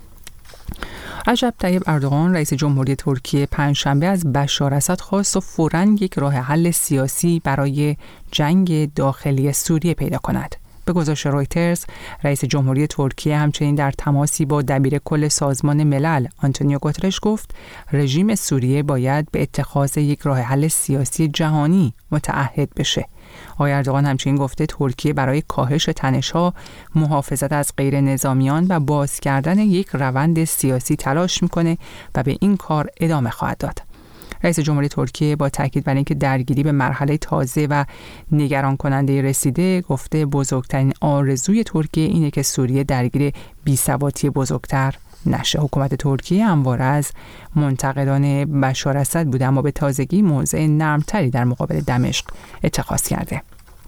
رجب طیب اردوغان رئیس جمهوری ترکیه پنجشنبه از بشار اسد خواست و فوراً یک راه حل سیاسی برای جنگ داخلی سوریه پیدا کند. به گزارش رویترز رئیس جمهوری ترکیه همچنین در تماسی با دبیر کل سازمان ملل آنتونیو گوترش گفت رژیم سوریه باید به اتخاذ یک راه حل سیاسی جهانی متعهد بشه. آقای اردوغان همچنین گفته ترکیه برای کاهش تنش‌ها، محافظت از غیر نظامیان و باز کردن یک روند سیاسی تلاش میکنه و به این کار ادامه خواهد داد. رئیس جمهوری ترکیه با تاکید بر اینکه درگیری به مرحله تازه و نگران کننده رسیده گفته بزرگترین آرزوی ترکیه اینه که سوریه درگیر بی‌ثباتی بزرگتر نشه. حکومت ترکیه همواره از منتقدان بشار اسد بوده اما به تازگی موضع نرمتری در مقابل دمشق اتخاذ کرده.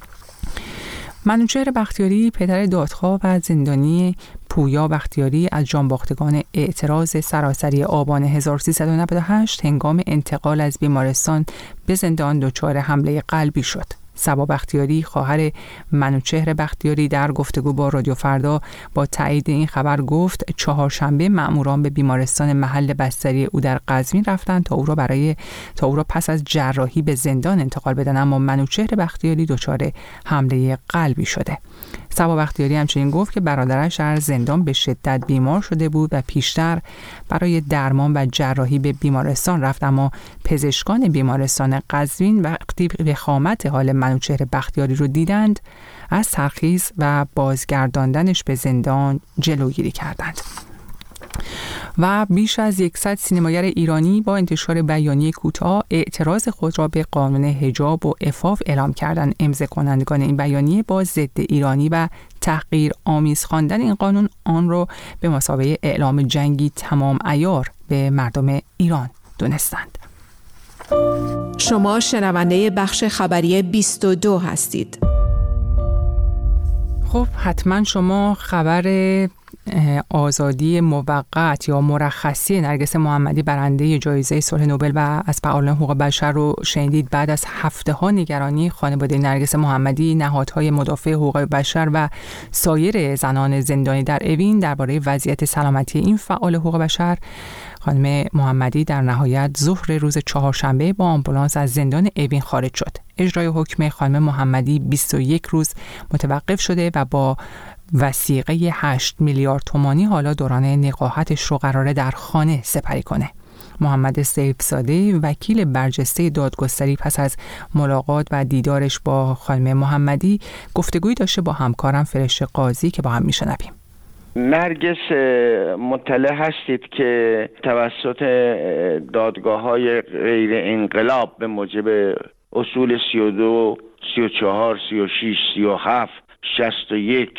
منوچهر بختیاری پدر دادخواه و زندانی پویا بختیاری از جانباختگان اعتراض سراسری آبان 1398 هنگام انتقال از بیمارستان به زندان دچار حمله قلبی شد. صبا بختیاری خواهر منوچهر بختیاری در گفتگو با رادیو فردا با تایید این خبر گفت چهارشنبه مأموران به بیمارستان محل بستری او در قزوین رفتند تا او را پس از جراحی به زندان انتقال بدن اما منوچهر بختیاری دچار حمله قلبی شده. صبا بختیاری همچنین گفت که برادرش در زندان به شدت بیمار شده بود و پیشتر برای درمان و جراحی به بیمارستان رفت اما پزشکان بیمارستان قزوین وقتی وخامت حال منوچهر بختیاری رو دیدند از ترخیص و بازگرداندنش به زندان جلوگیری کردند. و بیش از 100 سینماگر ایرانی با انتشار بیانیه کوتاه اعتراض خود را به قانون حجاب و عفاف اعلام کردند. امضا کنندگان این بیانیه با ضد ایرانی و تحقیر آمیز خواندن این قانون آن را به مثابه اعلام جنگی تمام عیار به مردم ایران دونستند. شما شنونده بخش خبری 22 هستید. خب حتما شما خبر آزادی موقت یا مرخصی نرگس محمدی برنده جایزه صلح نوبل و از فعالان حقوق بشر رو شنیدید. بعد از هفته‌ها نگرانی خانواده نرگس محمدی، نهادهای مدافع حقوق بشر و سایر زنان زندانی در اوین درباره وضعیت سلامتی این فعال حقوق بشر، خانم محمدی در نهایت ظهر روز چهارشنبه با آمبولانس از زندان اوین خارج شد. اجرای حکم خانم محمدی 21 روز متوقف شده و با وثیقه 8 میلیارد تومانی حالا دوران نقاهتش رو قراره در خانه سپری کنه. محمد سیفزاده وکیل برجسته دادگستری پس از ملاقات و دیدارش با خانم محمدی گفتگویی داشته با همکارم فرشته قاضی که با هم میشنویم. نرگس مطلع هستید که توسط دادگاه‌های غیر انقلاب به موجب اصول 32 34 36 37 61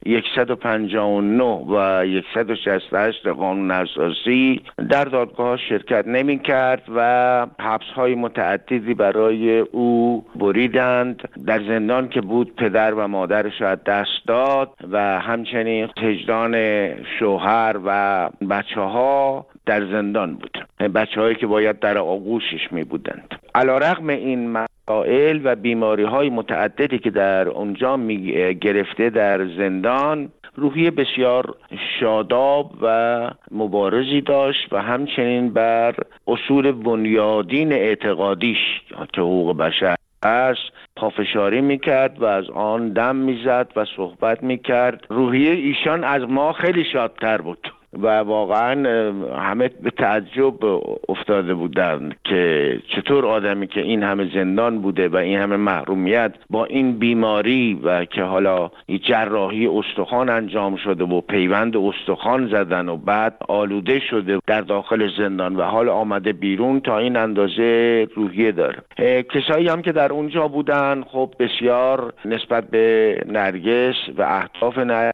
159 و 168 قانون اساسی در دادگاه شرکت نمی کرد و حبس‌های متعددی برای او بریدند. در زندان که بود پدر و مادرش را دست داد و همچنین هجران شوهر و بچه‌ها در زندان بود، بچه‌هایی که باید در آغوشش می بودند. علیرغم این مسائل و بیماری‌های متعددی که در اونجا گرفته در زندان، روحیه بسیار شاداب و مبارزی داشت و همچنین بر اصول بنیادین اعتقادیش که حقوق بشر است پافشاری میکرد و از آن دم میزد و صحبت میکرد. روحیه ایشان از ما خیلی شادتر بود و واقعا همه به تعجب افتاده بودند که چطور آدمی که این همه زندان بوده و این همه محرومیت با این بیماری و که حالا جراحی استخوان انجام شده و پیوند استخوان زدن و بعد آلوده شده در داخل زندان و حال آمده بیرون تا این اندازه روحیه داره. کسایی هم که در اونجا بودن خب بسیار نسبت به نرگس و اهداف نرگس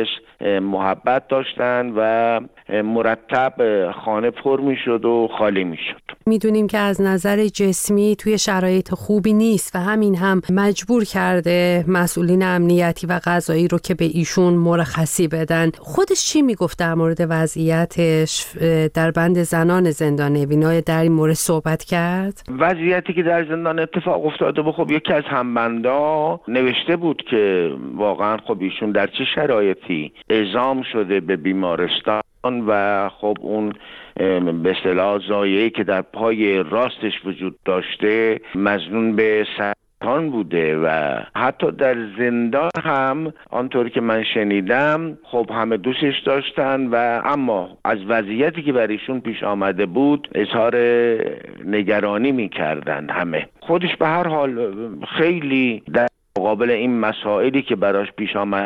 محبت داشتن و مرتب خانه پر می شد و خالی می شد. میدونیم که از نظر جسمی توی شرایط خوبی نیست و همین هم مجبور کرده مسئولین امنیتی و قضایی رو که به ایشون مرخصی بدن. خودش چی میگفت در مورد وضعیتش در بند زنان زندان اوین؟ در این مورد صحبت کرد؟ وضعیتی که در زندان اتفاق افتاده بود، خب یکی از همبندا نوشته بود که واقعا خب ایشون در چه شرایطی اعزام شده به بیمارستان و خب اون به اصطلاح زایعه‌ای که در پای راستش وجود داشته مظنون به سرطان بوده و حتی در زندان هم آنطوری که من شنیدم خب همه دوستش داشتن و اما از وضعیتی که برایشون پیش آمده بود اظهار نگرانی می‌کردند همه. خودش به هر حال خیلی در مقابل این مسائلی که براش پیش آمد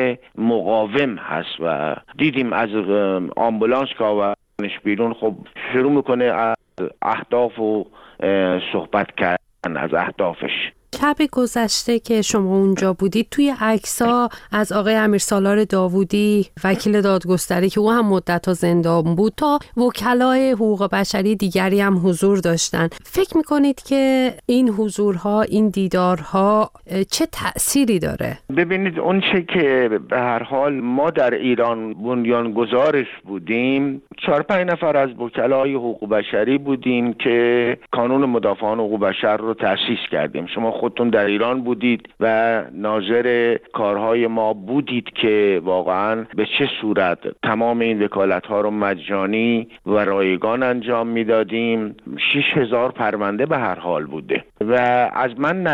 مقاوم هست و دیدیم از آمبولانس که آوردنش بیرون خب شروع میکنه از اهداف و صحبت کردن از اهدافش. شب گذشته که شما اونجا بودید توی عکس‌ها از آقای امیرسالار داوودی وکیل دادگستری که او هم مدت‌ها زندان بود تا وکلای حقوق بشری دیگری هم حضور داشتن. فکر می‌کنید که این حضورها، این دیدارها چه تأثیری داره؟ ببینید اون چه که به هر حال ما در ایران بنیانگذارش بودیم 4-5 نفر از وکلای حقوق بشری بودیم که کانون مدافعان حقوق بشر رو تأسیس کردیم. شما خودتون در ایران بودید و ناظر کارهای ما بودید که واقعا به چه صورت تمام این وکالت‌ها رو مجانی و رایگان انجام میدادیم. 6000 پرونده به هر حال بوده و از من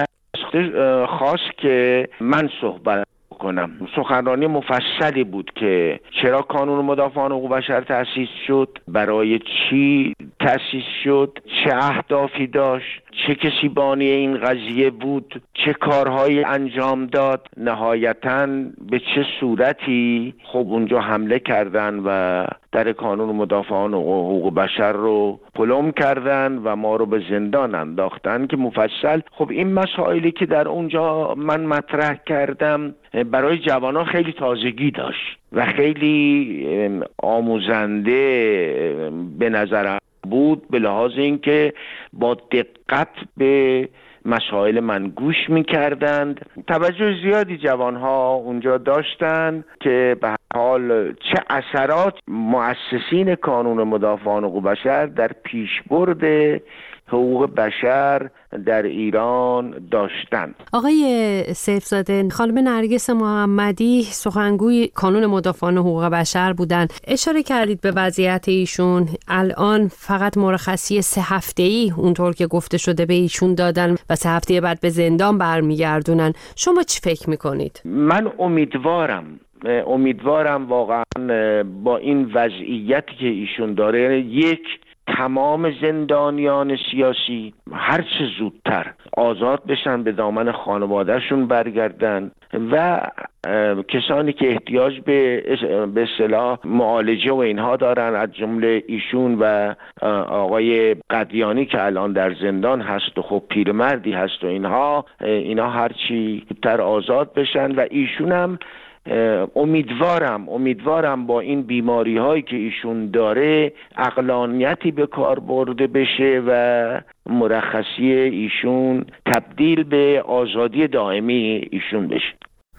خواست که من صحبت کنم. سخنرانی مفصلی بود که چرا کانون مدافعان حقوق بشر تأسیس شد، برای چی تأسیس شد، چه اهدافی داشت، چه کسی بانی این قضیه بود، چه کارهایی انجام داد، نهایتاً به چه صورتی خب اونجا حمله کردن و در کانون مدافعان حقوق بشر رو پلم کردن و ما رو به زندان انداختن که مفصل خب این مسائلی که در اونجا من مطرح کردم برای جوانان خیلی تازگی داشت و خیلی آموزنده به نظر بود، به لحاظ اینکه با دقت به مسائل من گوش می‌کردند. توجه زیادی جوانها اونجا داشتند که به حال چه اثرات مؤسسین کانون مدافعان حقوق بشر در پیشبرد حقوق بشر در ایران داشتند. آقای سیفزاده، خانم نرگس محمدی سخنگوی کانون مدافعان حقوق بشر بودند. اشاره کردید به وضعیت ایشون. الان فقط مرخصی 3 هفته‌ای اونطور که گفته شده به ایشون دادن و 3 هفته بعد به زندان برمیگردونن. شما چی فکر میکنید؟ من امیدوارم واقعا با این وضعیتی که ایشون داره تمام زندانیان سیاسی هر چه زودتر آزاد بشن، به دامن خانوادهشون برگردن و کسانی که احتیاج به اصطلاح معالجه و اینها دارن، از جمله ایشون و آقای قدیانی که الان در زندان هست و خب پیرمردی هست و اینها هر چی زودتر آزاد بشن و ایشون هم امیدوارم با این بیماری هایی که ایشون داره عقلانیتی به کار برده بشه و مرخصی ایشون تبدیل به آزادی دائمی ایشون بشه.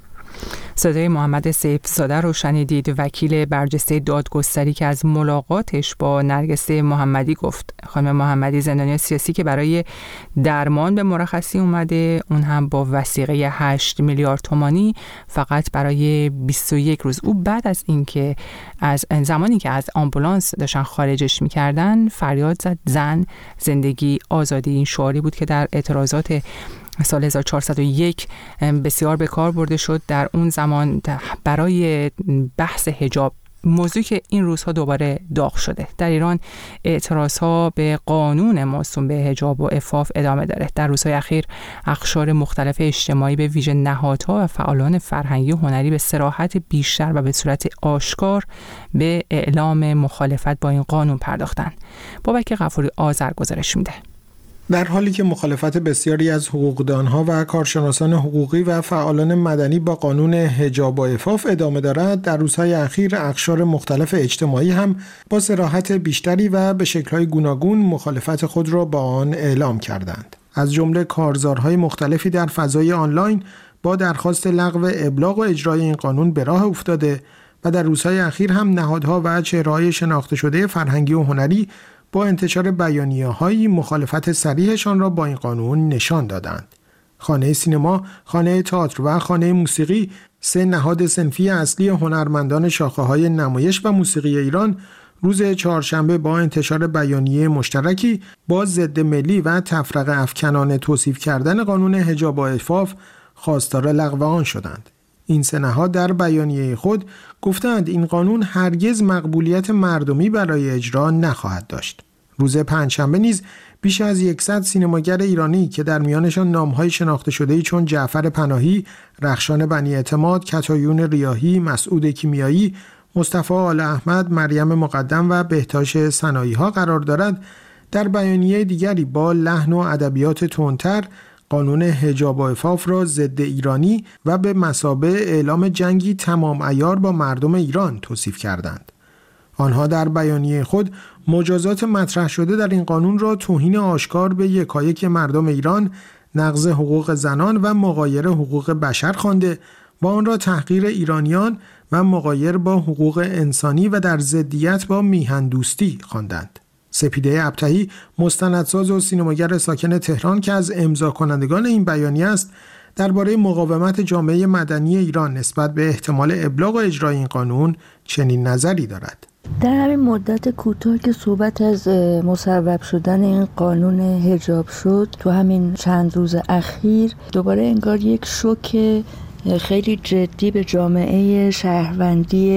صدای محمد سیفزاده رو شنیدید، وکیل برجسته دادگستری که از ملاقاتش با نرگس محمدی گفت. خانم محمدی زندانی سیاسی که برای درمان به مرخصی اومده، اون هم با وثیقه 8 میلیارد تومانی فقط برای 21 روز. او بعد از اینکه از زمانی که از آمبولانس داشتن خارجش میکردن فریاد زد زن، زندگی، آزادی. این شعاری بود که در اعتراضات سال 1401 بسیار به کار برده شد در اون زمان برای بحث حجاب، موضوعی که این روزها دوباره داغ شده. در ایران اعتراضها به قانون موسوم به حجاب و عفاف ادامه داره. در روزهای اخیر اقشار مختلف اجتماعی به ویژه نهادها و فعالان فرهنگی و هنری به صراحت بیشتر و به صورت آشکار به اعلام مخالفت با این قانون پرداختن. بابک غفوری آذر گزارش میده. در حالی که مخالفت بسیاری از حقوقدانها و کارشناسان حقوقی و فعالان مدنی با قانون حجاب و عفاف ادامه دارد، در روزهای اخیر اقشار مختلف اجتماعی هم با صراحت بیشتری و به شکل‌های گوناگون مخالفت خود را با آن اعلام کردند. از جمله کارزارهای مختلفی در فضای آنلاین با درخواست لغو ابلاغ و اجرای این قانون به راه افتاده و در روزهای اخیر هم نهادها و چهره‌های شناخته شده فرهنگی و هنری با انتشار بیانیه‌های مخالفت صریحشان را با این قانون نشان دادند. خانه سینما، خانه تئاتر و خانه موسیقی، 3 نهاد صنفی اصلی هنرمندان شاخه‌های نمایش و موسیقی ایران، روز چهارشنبه با انتشار بیانیه مشترکی با ضد ملی و تفرقه افکنانه توصیف کردن قانون حجاب و عفاف خواستار لغو آن شدند. این 3 نهاد در بیانیه خود گفتند این قانون هرگز مقبولیت مردمی برای اجرا نخواهد داشت. روز پنجشنبه نیز بیش از 100 سینماگر ایرانی که در میانشان نام‌های شناخته شده‌ای چون جعفر پناهی، رخشان بنی اعتماد، کتایون ریاحی، مسعود کیمیایی، مصطفی آل احمد، مریم مقدم و بهتاش سنایی‌ها قرار دارد، در بیانیه دیگری با لحن و ادبیات تندتر قانون حجاب و عفاف را ضد ایرانی و به مثابه اعلام جنگی تمام عیار با مردم ایران توصیف کردند. آنها در بیانیه خود مجازات مطرح شده در این قانون را توهین آشکار به یکایک مردم ایران، نقض حقوق زنان و مغایر حقوق بشر خوانده و آن را تحقیر ایرانیان و مغایر با حقوق انسانی و در ضدیت با میهن دوستی خواندند. سپیده ابطحی، مستندساز و سینماگر ساکن تهران که از امضا کنندگان این بیانیه است، درباره مقاومت جامعه مدنی ایران نسبت به احتمال ابلاغ و اجرای این قانون چنین نظری دارد. در همین مدت کوتاه که صحبت از مصوب شدن این قانون حجاب شد، تو همین چند روز اخیر دوباره انگار یک شوک خیلی جدی به جامعه شهروندی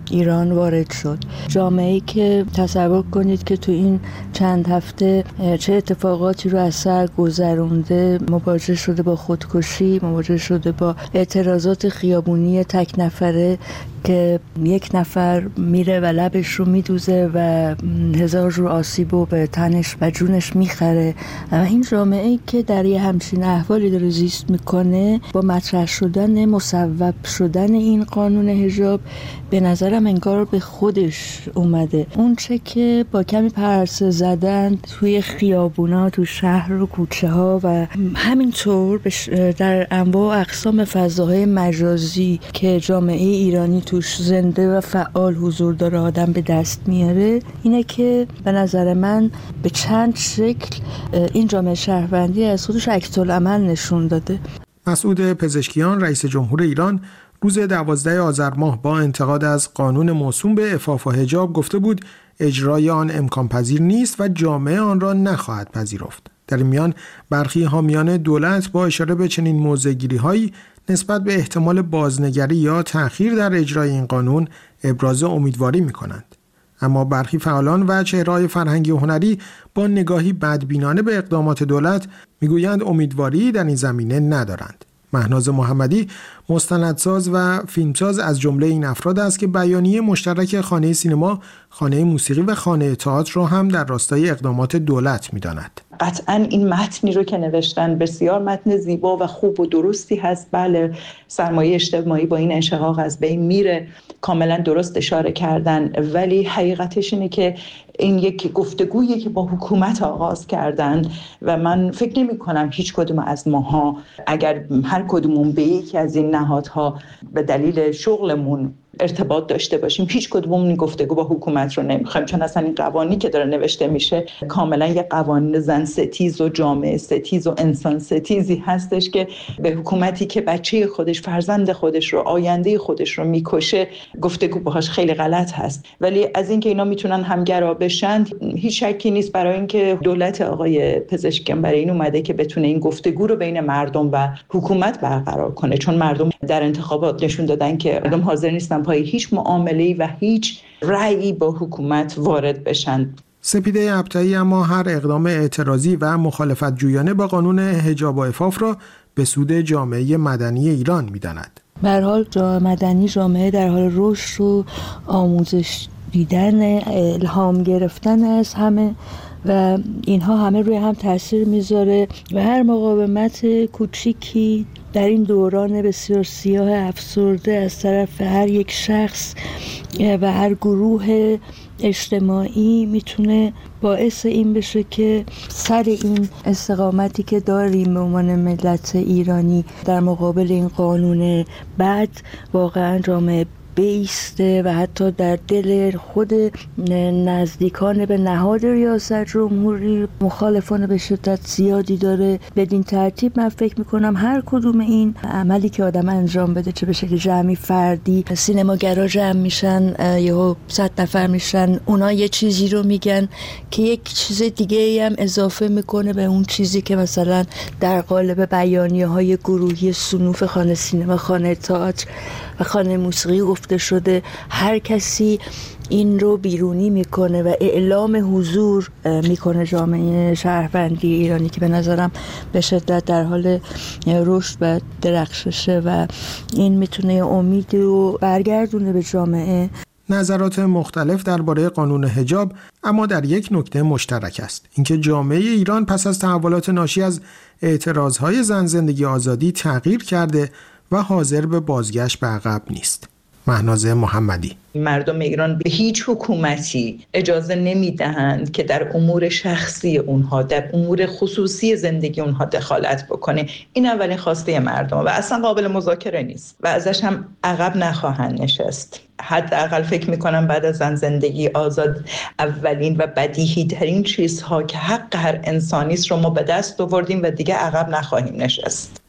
ایران وارد شد. جامعه‌ای که تصور کنید که تو این چند هفته چه اتفاقاتی رو از سر گذرونده، مواجه شده با خودکشی، مواجه شده با اعتراضات خیابونی تک نفره که یک نفر میره و لبش رو میدوزه و هزار جور آسیب رو به تنش و جونش میخره. این جامعه‌ای که در یه همچین احوالی داره زیست میکنه، با مطرح شدن مصوب شدن این قانون حجاب به نظرم انگار به خودش اومده. اون چه که با کمی پرسه زدن توی خیابونا، تو شهر و کوچه ها و همینطور در انواع و اقسام فضاهای مجازی که جامعه ایرانی توش زنده و فعال حضور داره آدم به دست میاره، اینه که به نظر من به چند شکل این جامعه شهروندی از خودش عکس‌العمل نشون داده. مسعود پزشکیان رئیس جمهور ایران روز 12 آذر ماه با انتقاد از قانون موسوم به عفاف و حجاب گفته بود اجرای آن امکان پذیر نیست و جامعه آن را نخواهد پذیرفت. در این میان برخی حامیان دولت با اشاره به چنین موضع‌گیری‌هایی نسبت به احتمال بازنگری یا تأخیر در اجرای این قانون ابراز امیدواری می‌کنند. اما برخی فعالان و چهره‌های فرهنگی و هنری با نگاهی بدبینانه به اقدامات دولت میگویند امیدواری در این زمینه ندارند. مهناز محمدی مستندساز و فیلمساز از جمله این افراد است که بیانیه مشترک خانه سینما، خانه موسیقی و خانه تئاتر را هم در راستای اقدامات دولت می‌داند. قطعاً این متنی رو که نوشتن بسیار متن زیبا و خوب و درستی هست. بله، سرمایه اجتماعی با این انشقاق از بین میره، کاملا درست اشاره کردن، ولی حقیقتش اینه که این یک گفتگویی که با حکومت آغاز کردن و من فکر نمی کنم هیچ کدوم از ماها اگر هر کدومون به یکی از این نهادها به دلیل شغلمون ارتباط داشته باشیم، هیچ کدوممون این گفتگو با حکومت رو نمیخوایم، چون اصلا این قوانینی که داره نوشته میشه کاملا یه قوانین زن ستیز و جامعه ستیز و انسان ستیزی هستش که به حکومتی که بچه خودش، فرزند خودش رو، آینده خودش رو میکشه گفتگو باهاش خیلی غلط هست. ولی از اینکه اینا میتونن همگرا بشن هیچ شکی نیست، برای اینکه دولت آقای پزشکیان برای این اومده که بتونه این گفتگو رو بین مردم و حکومت برقرار کنه، چون مردم در انتخابات نشون دادن که مردم حاضر نیستن پای هیچ معامله‌ای و هیچ رأیی با حکومت وارد بشن. سپیده ابطحی اما هر اقدام اعتراضی و مخالفت جویانه با قانون حجاب و عفاف را به سود جامعه مدنی ایران می‌داند. به هر حال مدنی جامعه در حال رشد و آموزش دیدن، الهام گرفتن از همه و اینها همه روی هم تاثیر میذاره و هر مقاومت کوچیکی در این دوران بسیار سیاه افسرده از طرف هر یک شخص و هر گروه اجتماعی میتونه باعث این بشه که سر این استقامتی که داریم به عنوان ملت ایرانی در مقابل این قانون بد واقعا جامعه بیسته و حتی در دل خود نزدیکان به نهاد ریاست جمهوری مخالفان به شدت زیادی داره. بدین ترتیب من فکر میکنم هر کدوم این عملی که آدم انجام بده، چه به شکل جمعی فردی، سینماگرا جمع میشن یا 100 نفر میشن، اونا یه چیزی رو میگن که یک چیز دیگه هم اضافه میکنه به اون چیزی که مثلا در قالب بیانیه های گروهی صنوف خانه سینما، خانه تئاتر و خانه موسیقی گفته شده. هر کسی این رو بیرونی میکنه و اعلام حضور میکنه جامعه شهروندی ایرانی که به نظرم به شدت در حال رشد و درخششه و این میتونه امید رو برگردونه به جامعه. نظرات مختلف درباره قانون حجاب اما در یک نکته مشترک است، اینکه جامعه ایران پس از تحولات ناشی از اعتراضهای زن زندگی آزادی تغییر کرده و حاضر به بازگشت به عقب نیست. مهناز محمدی: مردم ایران به هیچ حکومتی اجازه نمیدهند که در امور شخصی اونها، در امور خصوصی زندگی اونها دخالت بکنه. این اولین خواسته مردم و اصلا قابل مذاکره نیست و ازش هم عقب نخواهند نشست. حداقل فکر میکنم بعد از زن زندگی آزاد اولین و بدیهی ترین چیزها که حق هر انسانی است رو ما به دست آوردیم و دیگه عقب نخواهیم نشست.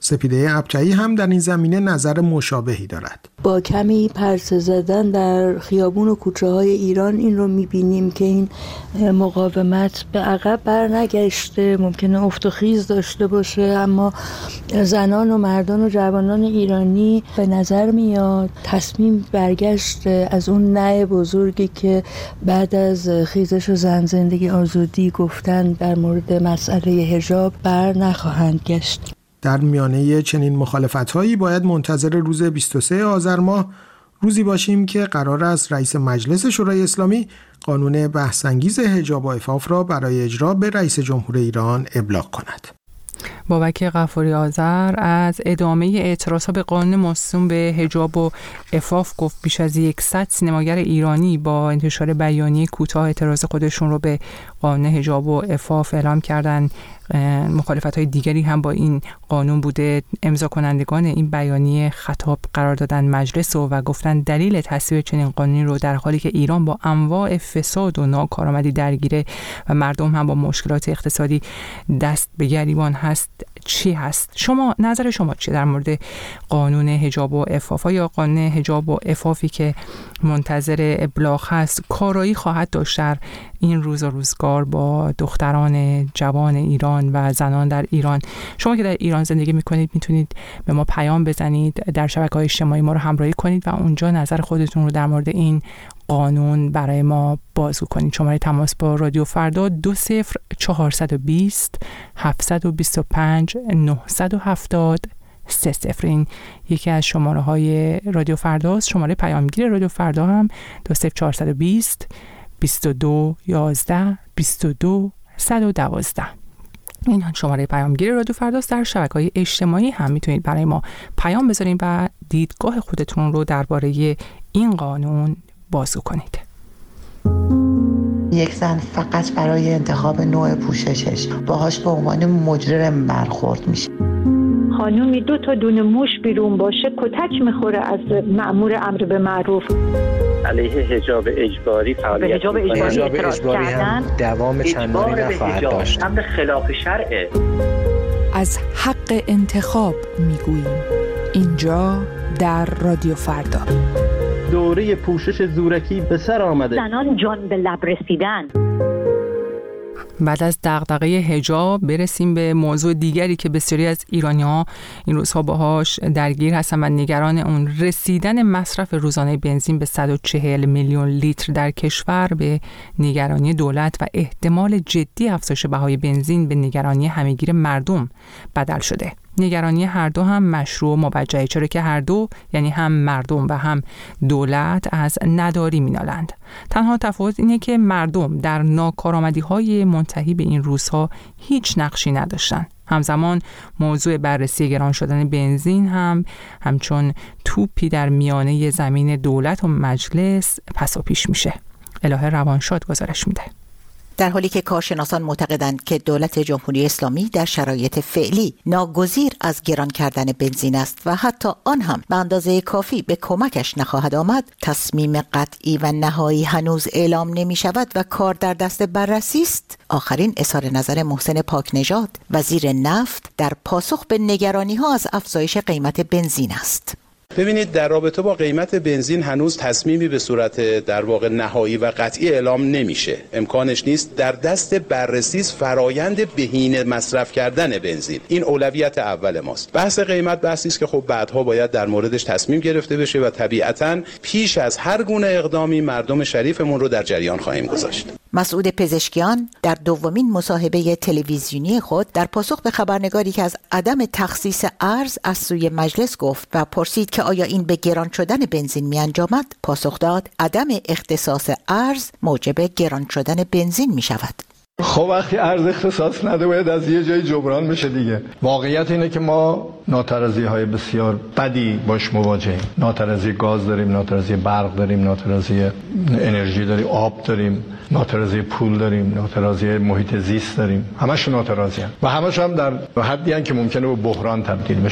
سپیده ابچهی هم در این زمینه نظر مشابهی دارد. با کمی پرسه زدن در خیابون و کوچه های ایران این رو میبینیم که این مقاومت به عقب برنگشته، ممکنه افت و خیز داشته باشه، اما زنان و مردان و جوانان ایرانی به نظر میاد تصمیم برگشت از اون نه بزرگی که بعد از خیزش و زن زندگی آزادی گفتن در مورد مسئله حجاب بر نخواهند گشت. در میانه چنین مخالفت‌هایی باید منتظر روز 23 آذر ماه روزی باشیم که قرار است رئیس مجلس شورای اسلامی قانون بحث‌انگیز حجاب و عفاف را برای اجرا به رئیس جمهور ایران ابلاغ کند. بابک غفاری آذر از ادامه اعتراضها به قانون موسوم به حجاب و عفاف گفت بیش از 100 سینماگر ایرانی با انتشار بیانیه کوتاه اعتراض خودشون رو به قانون حجاب و عفاف اعلام کردن. مخالفت‌های دیگری هم با این قانون بوده. امضا کنندگان این بیانیه خطاب قرار دادن مجلس و گفتن دلیل تصویب چنین قانونی رو در حالی که ایران با انواع فساد و ناکارآمدی درگیره و مردم هم با مشکلات اقتصادی دست به گریبان هست چی هست؟ نظر شما چیه در مورد قانون حجاب و عفاف؟ یا قانون حجاب و عفافی که منتظر ابلاغ هست کارایی خواهد داشت در این روز و روزگار با دختران جوان ایران و زنان در ایران؟ شما که در ایران زندگی میکنید میتونید به ما پیام بزنید، در شبکه‌های اجتماعی ما رو همراهی کنید و اونجا نظر خودتون رو در مورد این قانون برای ما بازگو کنید. شماره تماس با رادیو فردا 20420 725 970 30. این یکی از شماره های رادیو فرداست. شماره پیامگیر رادیو فردا هم 20420 22 11 22 112. این شماره پیامگیر رادیو فرداست. در شبکه‌های اجتماعی هم میتونید برای ما پیام بذارید و دیدگاه خودتون رو درباره این قانون بازگو کنید. یک زن فقط برای انتخاب نوع پوششش باهاش به عنوان مجرم برخورد میشه. خانومی 2 تا دونه موش بیرون باشه کتک میخوره از مأمور امر به معروف. علیه حجاب اجباری فعالیت حجاب اجباری هم دوام چندانی نخواهد داشت. امر خلاف شرعه. از حق انتخاب میگوییم اینجا در رادیو فردا. دوره پوشش زورکی به سر آمده. زنان جان به لب رسیدن. بعد از دغدغه حجاب برسیم به موضوع دیگری که بسیاری از ایرانی‌ها این روزها باهاش درگیر هستن و نگران اون رسیدن مصرف روزانه بنزین به 140 میلیون لیتر در کشور به نگرانی دولت و احتمال جدی افزایش بهای بنزین به نگرانی همه‌گیر مردم بدل شده. نگرانی هر دو هم مشروع و موجهه، چرا که هر دو یعنی هم مردم و هم دولت از نداری مینالند. تنها تفاوت اینه که مردم در ناکارآمدی‌های منتهی به این روزها هیچ نقشی نداشتن. همزمان موضوع بررسی گران شدن بنزین هم همچون توپی در میانه زمین دولت و مجلس پس و پیش میشه. الهه روانشاد گزارش میده. در حالی که کارشناسان معتقدند که دولت جمهوری اسلامی در شرایط فعلی ناگزیر از گران کردن بنزین است و حتی آن هم به اندازه کافی به کمکش نخواهد آمد، تصمیم قطعی و نهایی هنوز اعلام نمی شود و کار در دست بررسی است. آخرین اظهار نظر محسن پاکنژاد وزیر نفت در پاسخ به نگرانی ها از افزایش قیمت بنزین است. ببینید، در رابطه با قیمت بنزین هنوز تصمیمی به صورت در واقع نهایی و قطعی اعلام نمیشه. امکانش نیست. در دست بررسی فرایند بهینه مصرف کردن بنزین. این اولویت اول ماست. بحث قیمت بحثی است که خب بعدها باید در موردش تصمیم گرفته بشه و طبیعتاً پیش از هر گونه اقدامی مردم شریفمون رو در جریان خواهیم گذاشت. مسعود پزشکیان در دومین مصاحبه تلویزیونی خود در پاسخ به خبرنگاری که از عدم تخصیص ارز از سوی مجلس گفت و پرسید که آیا این به گران شدن بنزین می انجامد، پاسخ داد عدم اختصاص ارز موجب گران شدن بنزین می شود. خب وقتی ارز اختصاص نده باید از یه جای جبران بشه دیگه. واقعیت اینه که ما ناترازی های بسیار بدی باش مواجهیم. ناترازی گاز داریم، ناترازی برق داریم، ناترازی انرژی داریم، آب داریم، ناترازی پول داریم، ناترازی محیط زیست داریم. همش ناترازی هم. و همش هم در حدی هم که ممکنه به بحران تبدیل بشه.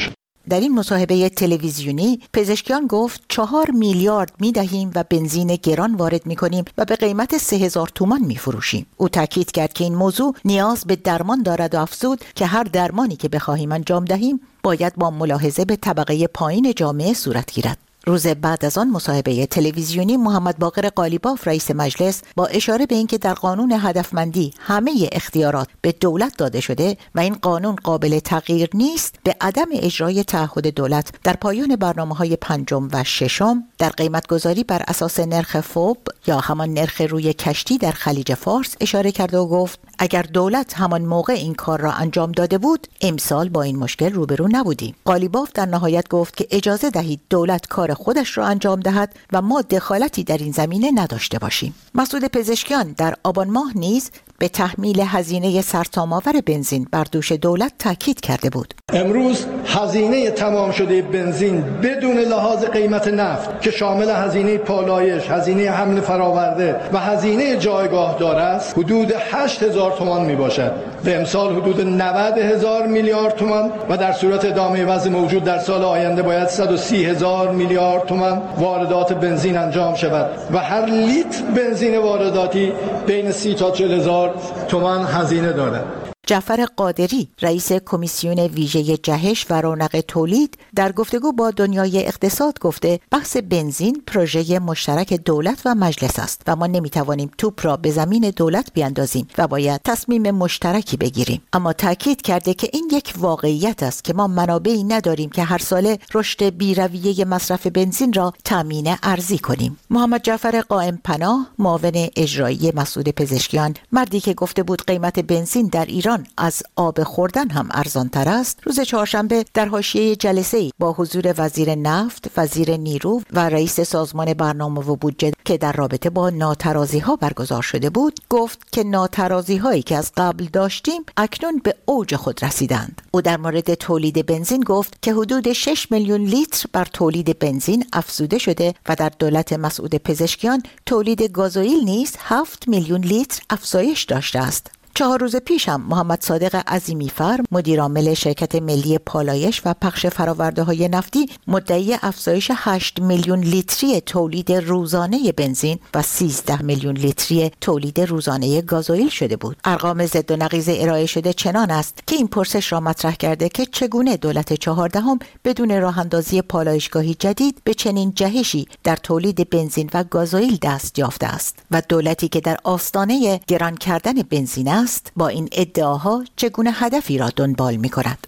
در این مصاحبه تلویزیونی پزشکیان گفت 4 میلیارد میدهیم و بنزین گران وارد میکنیم و به قیمت 3000 تومان میفروشیم. او تاکید کرد که این موضوع نیاز به درمان دارد و افزود که هر درمانی که بخواهیم انجام دهیم باید با ملاحظه به طبقه پایین جامعه صورت گیرد. روز بعد از آن مصاحبه تلویزیونی محمد باقر قالیباف رئیس مجلس با اشاره به اینکه در قانون هدفمندی همه اختیارات به دولت داده شده و این قانون قابل تغییر نیست، به عدم اجرای تعهد دولت در پایان برنامه‌های 5 و 6 در قیمت‌گذاری بر اساس نرخ فوب یا همان نرخ روی کشتی در خلیج فارس اشاره کرد و گفت اگر دولت همان موقع این کار را انجام داده بود امسال با این مشکل روبرو نبودیم. قالیباف در نهایت گفت که اجازه دهید دولت کار خودش را انجام دهد و ما دخالتی در این زمینه نداشته باشیم. مسعود پزشکیان در آبان ماه نیز به تحمیل هزینه سرتام‌آور بنزین بر دوش دولت تاکید کرده بود. امروز هزینه تمام شده بنزین بدون لحاظ قیمت نفت که شامل هزینه پالایش، هزینه حمل فراورده و هزینه جایگاه دار است حدود 8000 تومان می باشد و امسال حدود 90000 میلیارد تومان و در صورت ادامه وضع موجود در سال آینده باید 130000 میلیارد تومان واردات بنزین انجام شود و هر لیتر بنزین وارداتی بین 30 تا 40000 تومان هزینه دارد. جعفر قادری رئیس کمیسیون ویژه جهش و رونق تولید در گفتگو با دنیای اقتصاد گفته بحث بنزین پروژه مشترک دولت و مجلس است و ما نمیتوانیم توپ را به زمین دولت بیاندازیم و باید تصمیم مشترکی بگیریم. اما تاکید کرده که این یک واقعیت است که ما منابعی نداریم که هر ساله رشد بی‌رویه مصرف بنزین را تامین ارزی کنیم. محمد جعفر قائم پناه معاون اجرایی مسعود پزشکیان، مردی که گفته بود قیمت بنزین در ایران از آب خوردن هم ارزان تر است، روز چهارشنبه در حاشیه جلسه‌ای با حضور وزیر نفت، وزیر نیرو و رئیس سازمان برنامه و بودجه که در رابطه با ناترازی‌ها برگزار شده بود، گفت که ناترازی‌هایی که از قبل داشتیم اکنون به اوج خود رسیدند. او در مورد تولید بنزین گفت که حدود 6 میلیون لیتر بر تولید بنزین افزوده شده و در دولت مسعود پزشکیان تولید گازوئیل نیز 7 میلیون لیتر افزایش داشته است. 4 روز پیش هم محمد صادق عظیمی‌فر مدیرعامل شرکت ملی پالایش و پخش فرآورده‌های نفتی مدعی افزایش 8 میلیون لیتری تولید روزانه بنزین و 13 میلیون لیتری تولید روزانه گازوئیل شده بود. ارقام ضد و نقیض ارائه شده چنان است که این پرسش را مطرح کرده که چگونه دولت 14 بدون راه‌اندازی پالایشگاهی جدید به چنین جهشی در تولید بنزین و گازوئیل دست یافته است و دولتی که در آستانه گران کردن بنزین با این ادعاها چگونه هدفی را دنبال می کند؟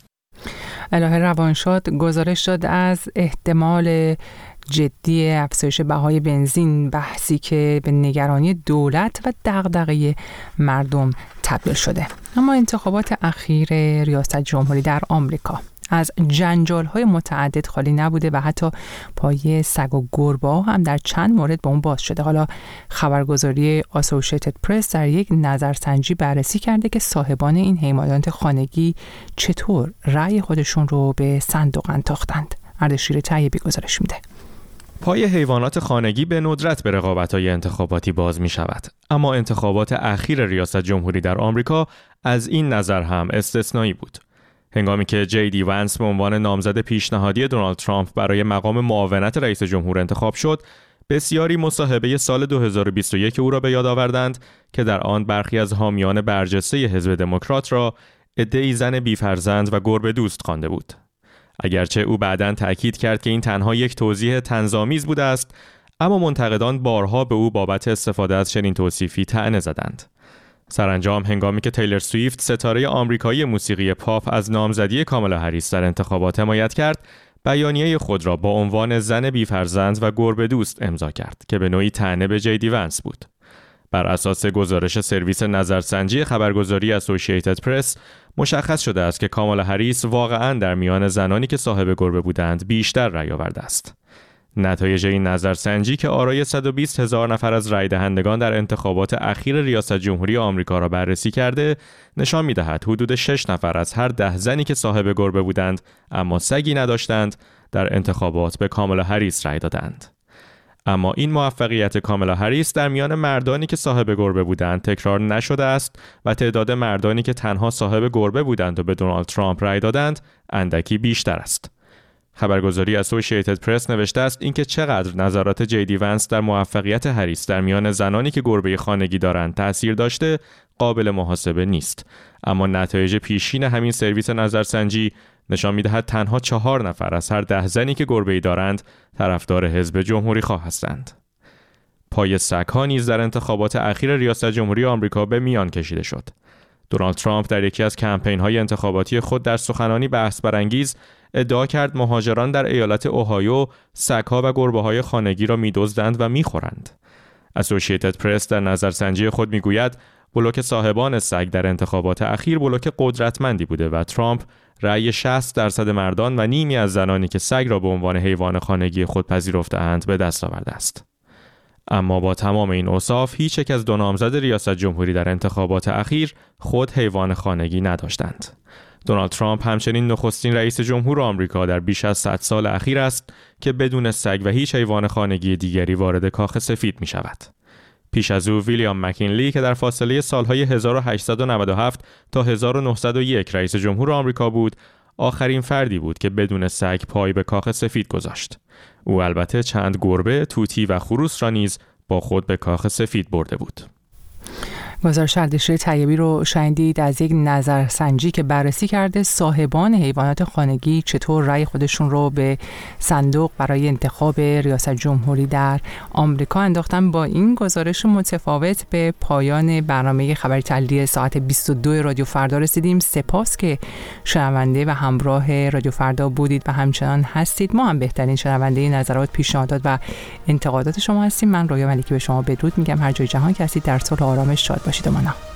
الهه روانشاد گزارش داد از احتمال جدی افزایش بهای بنزین، بحثی که به نگرانی دولت و دغدغه مردم تبدیل شده. اما انتخابات اخیر ریاست جمهوری در آمریکا از جنجال‌های متعدد خالی نبوده و حتی پای سگ و گربه‌ها هم در چند مورد با اون باز شده. حالا خبرگزاری اسوسییتد پرس در یک نظرسنجی بررسی کرده که صاحبان این حیوانات خانگی چطور رأی خودشون رو به صندوق انداختند. اردشیر طیبی گزارش میده. پای حیوانات خانگی به ندرت به رقابت‌های انتخاباتی باز می‌شود، اما انتخابات اخیر ریاست جمهوری در آمریکا از این نظر هم استثنایی بود. هنگامی که JD وانس به عنوان نامزد پیشنهادی دونالد ترامپ برای مقام معاونت رئیس جمهور انتخاب شد، بسیاری مصاحبه سال 2021 او را به یاد آوردند که در آن برخی از حامیان برجسته حزب دموکرات را عده‌ای زن بی‌فرزند و گربه دوست خوانده بود. اگرچه او بعداً تأکید کرد که این تنها یک توضیح طنزآمیز بوده است، اما منتقدان بارها به او بابت استفاده از چنین توصیفی طعنه زدند. سرانجام هنگامی که تیلر سویفت ستاره آمریکایی موسیقی پاپ از نامزدی کامالا هریس در انتخابات حمایت کرد، بیانیه خود را با عنوان زن بی‌فرزند و گربه دوست امضا کرد که به نوعی طعنه به JD وانس بود. بر اساس گزارش سرویس نظرسنجی خبرگزاری اسوسییتد پرس، مشخص شده است که کامالا هریس واقعاً در میان زنانی که صاحب گربه بودند بیشتر رأی آورده است. نتایج این نظرسنجی که آرای 120,000 نفر از رای دهندگان در انتخابات اخیر ریاست جمهوری آمریکا را بررسی کرده، نشان می‌دهد حدود 6 نفر از هر 10 زنی که صاحب گربه بودند اما سگی نداشتند در انتخابات به کامالا هریس رای دادند. اما این موفقیت کامالا هریس در میان مردانی که صاحب گربه بودند تکرار نشده است و تعداد مردانی که تنها صاحب گربه بودند و به دونالد ترامپ رای دادند اندکی بیشتر است. خبرگزاری اسوسییتد پرس نوشته است اینکه چقدر نظرات جیدی ونس در موفقیت هریس در میان زنانی که گربه خانگی دارند تأثیر داشته قابل محاسبه نیست، اما نتایج پیشین همین سرویس نظرسنجی نشان می‌دهد تنها 4 نفر از هر 10 زنی که گربه‌ای دارند طرفدار حزب جمهوری خواه هستند. پای سگ‌ها نیز در انتخابات اخیر ریاست جمهوری آمریکا به میان کشیده شد. دونالد ترامپ در یکی از کمپین‌های انتخاباتی خود در سخنرانی بحث برانگیز ادعا کرد مهاجران در ایالت اوهایو سگ‌ها و گربه‌های خانگی را می‌دزدند و می‌خورند. اسوسییتد پرس در نظرسنجی خود می‌گوید بلوک صاحبان سگ در انتخابات اخیر بلوک قدرتمندی بوده و ترامپ رأی 60% مردان و نیمی از زنانی که سگ را به عنوان حیوان خانگی خود پذیرفته‌اند به دست آورده است. اما با تمام این اوصاف هیچ یک از 2 نامزد ریاست جمهوری در انتخابات اخیر خود حیوان خانگی نداشتند. دونالد ترامپ همچنین نخستین رئیس جمهور آمریکا در بیش از 100 سال اخیر است که بدون سگ و هیچ حیوان خانگی دیگری وارد کاخ سفید می شود. پیش از او ویلیام مکینلی که در فاصله سالهای 1897 تا 1901 رئیس جمهور آمریکا بود، آخرین فردی بود که بدون سگ پای به کاخ سفید گذاشت. او البته چند گربه، طوطی و خروس را نیز با خود به کاخ سفید برده بود. گزارش اردشیر طیبی رو شنیدید از یک نظرسنجی که بررسی کرده صاحبان حیوانات خانگی چطور رأی خودشون رو به صندوق برای انتخاب ریاست جمهوری در آمریکا انداختن. با این گزارش متفاوت به پایان برنامه خبری تحلیلی ساعت 22 رادیو فردا رسیدیم. سپاس که شنونده و همراه رادیو فردا بودید و همچنان هستید. ما هم بهترین شنونده نظرات، پیشنهادات و انتقادات شما هستیم. من رویا ملکی به شما بدرود میگم. هر جای جهان که هستید در صلح و آرامش شاد باشید و مانا.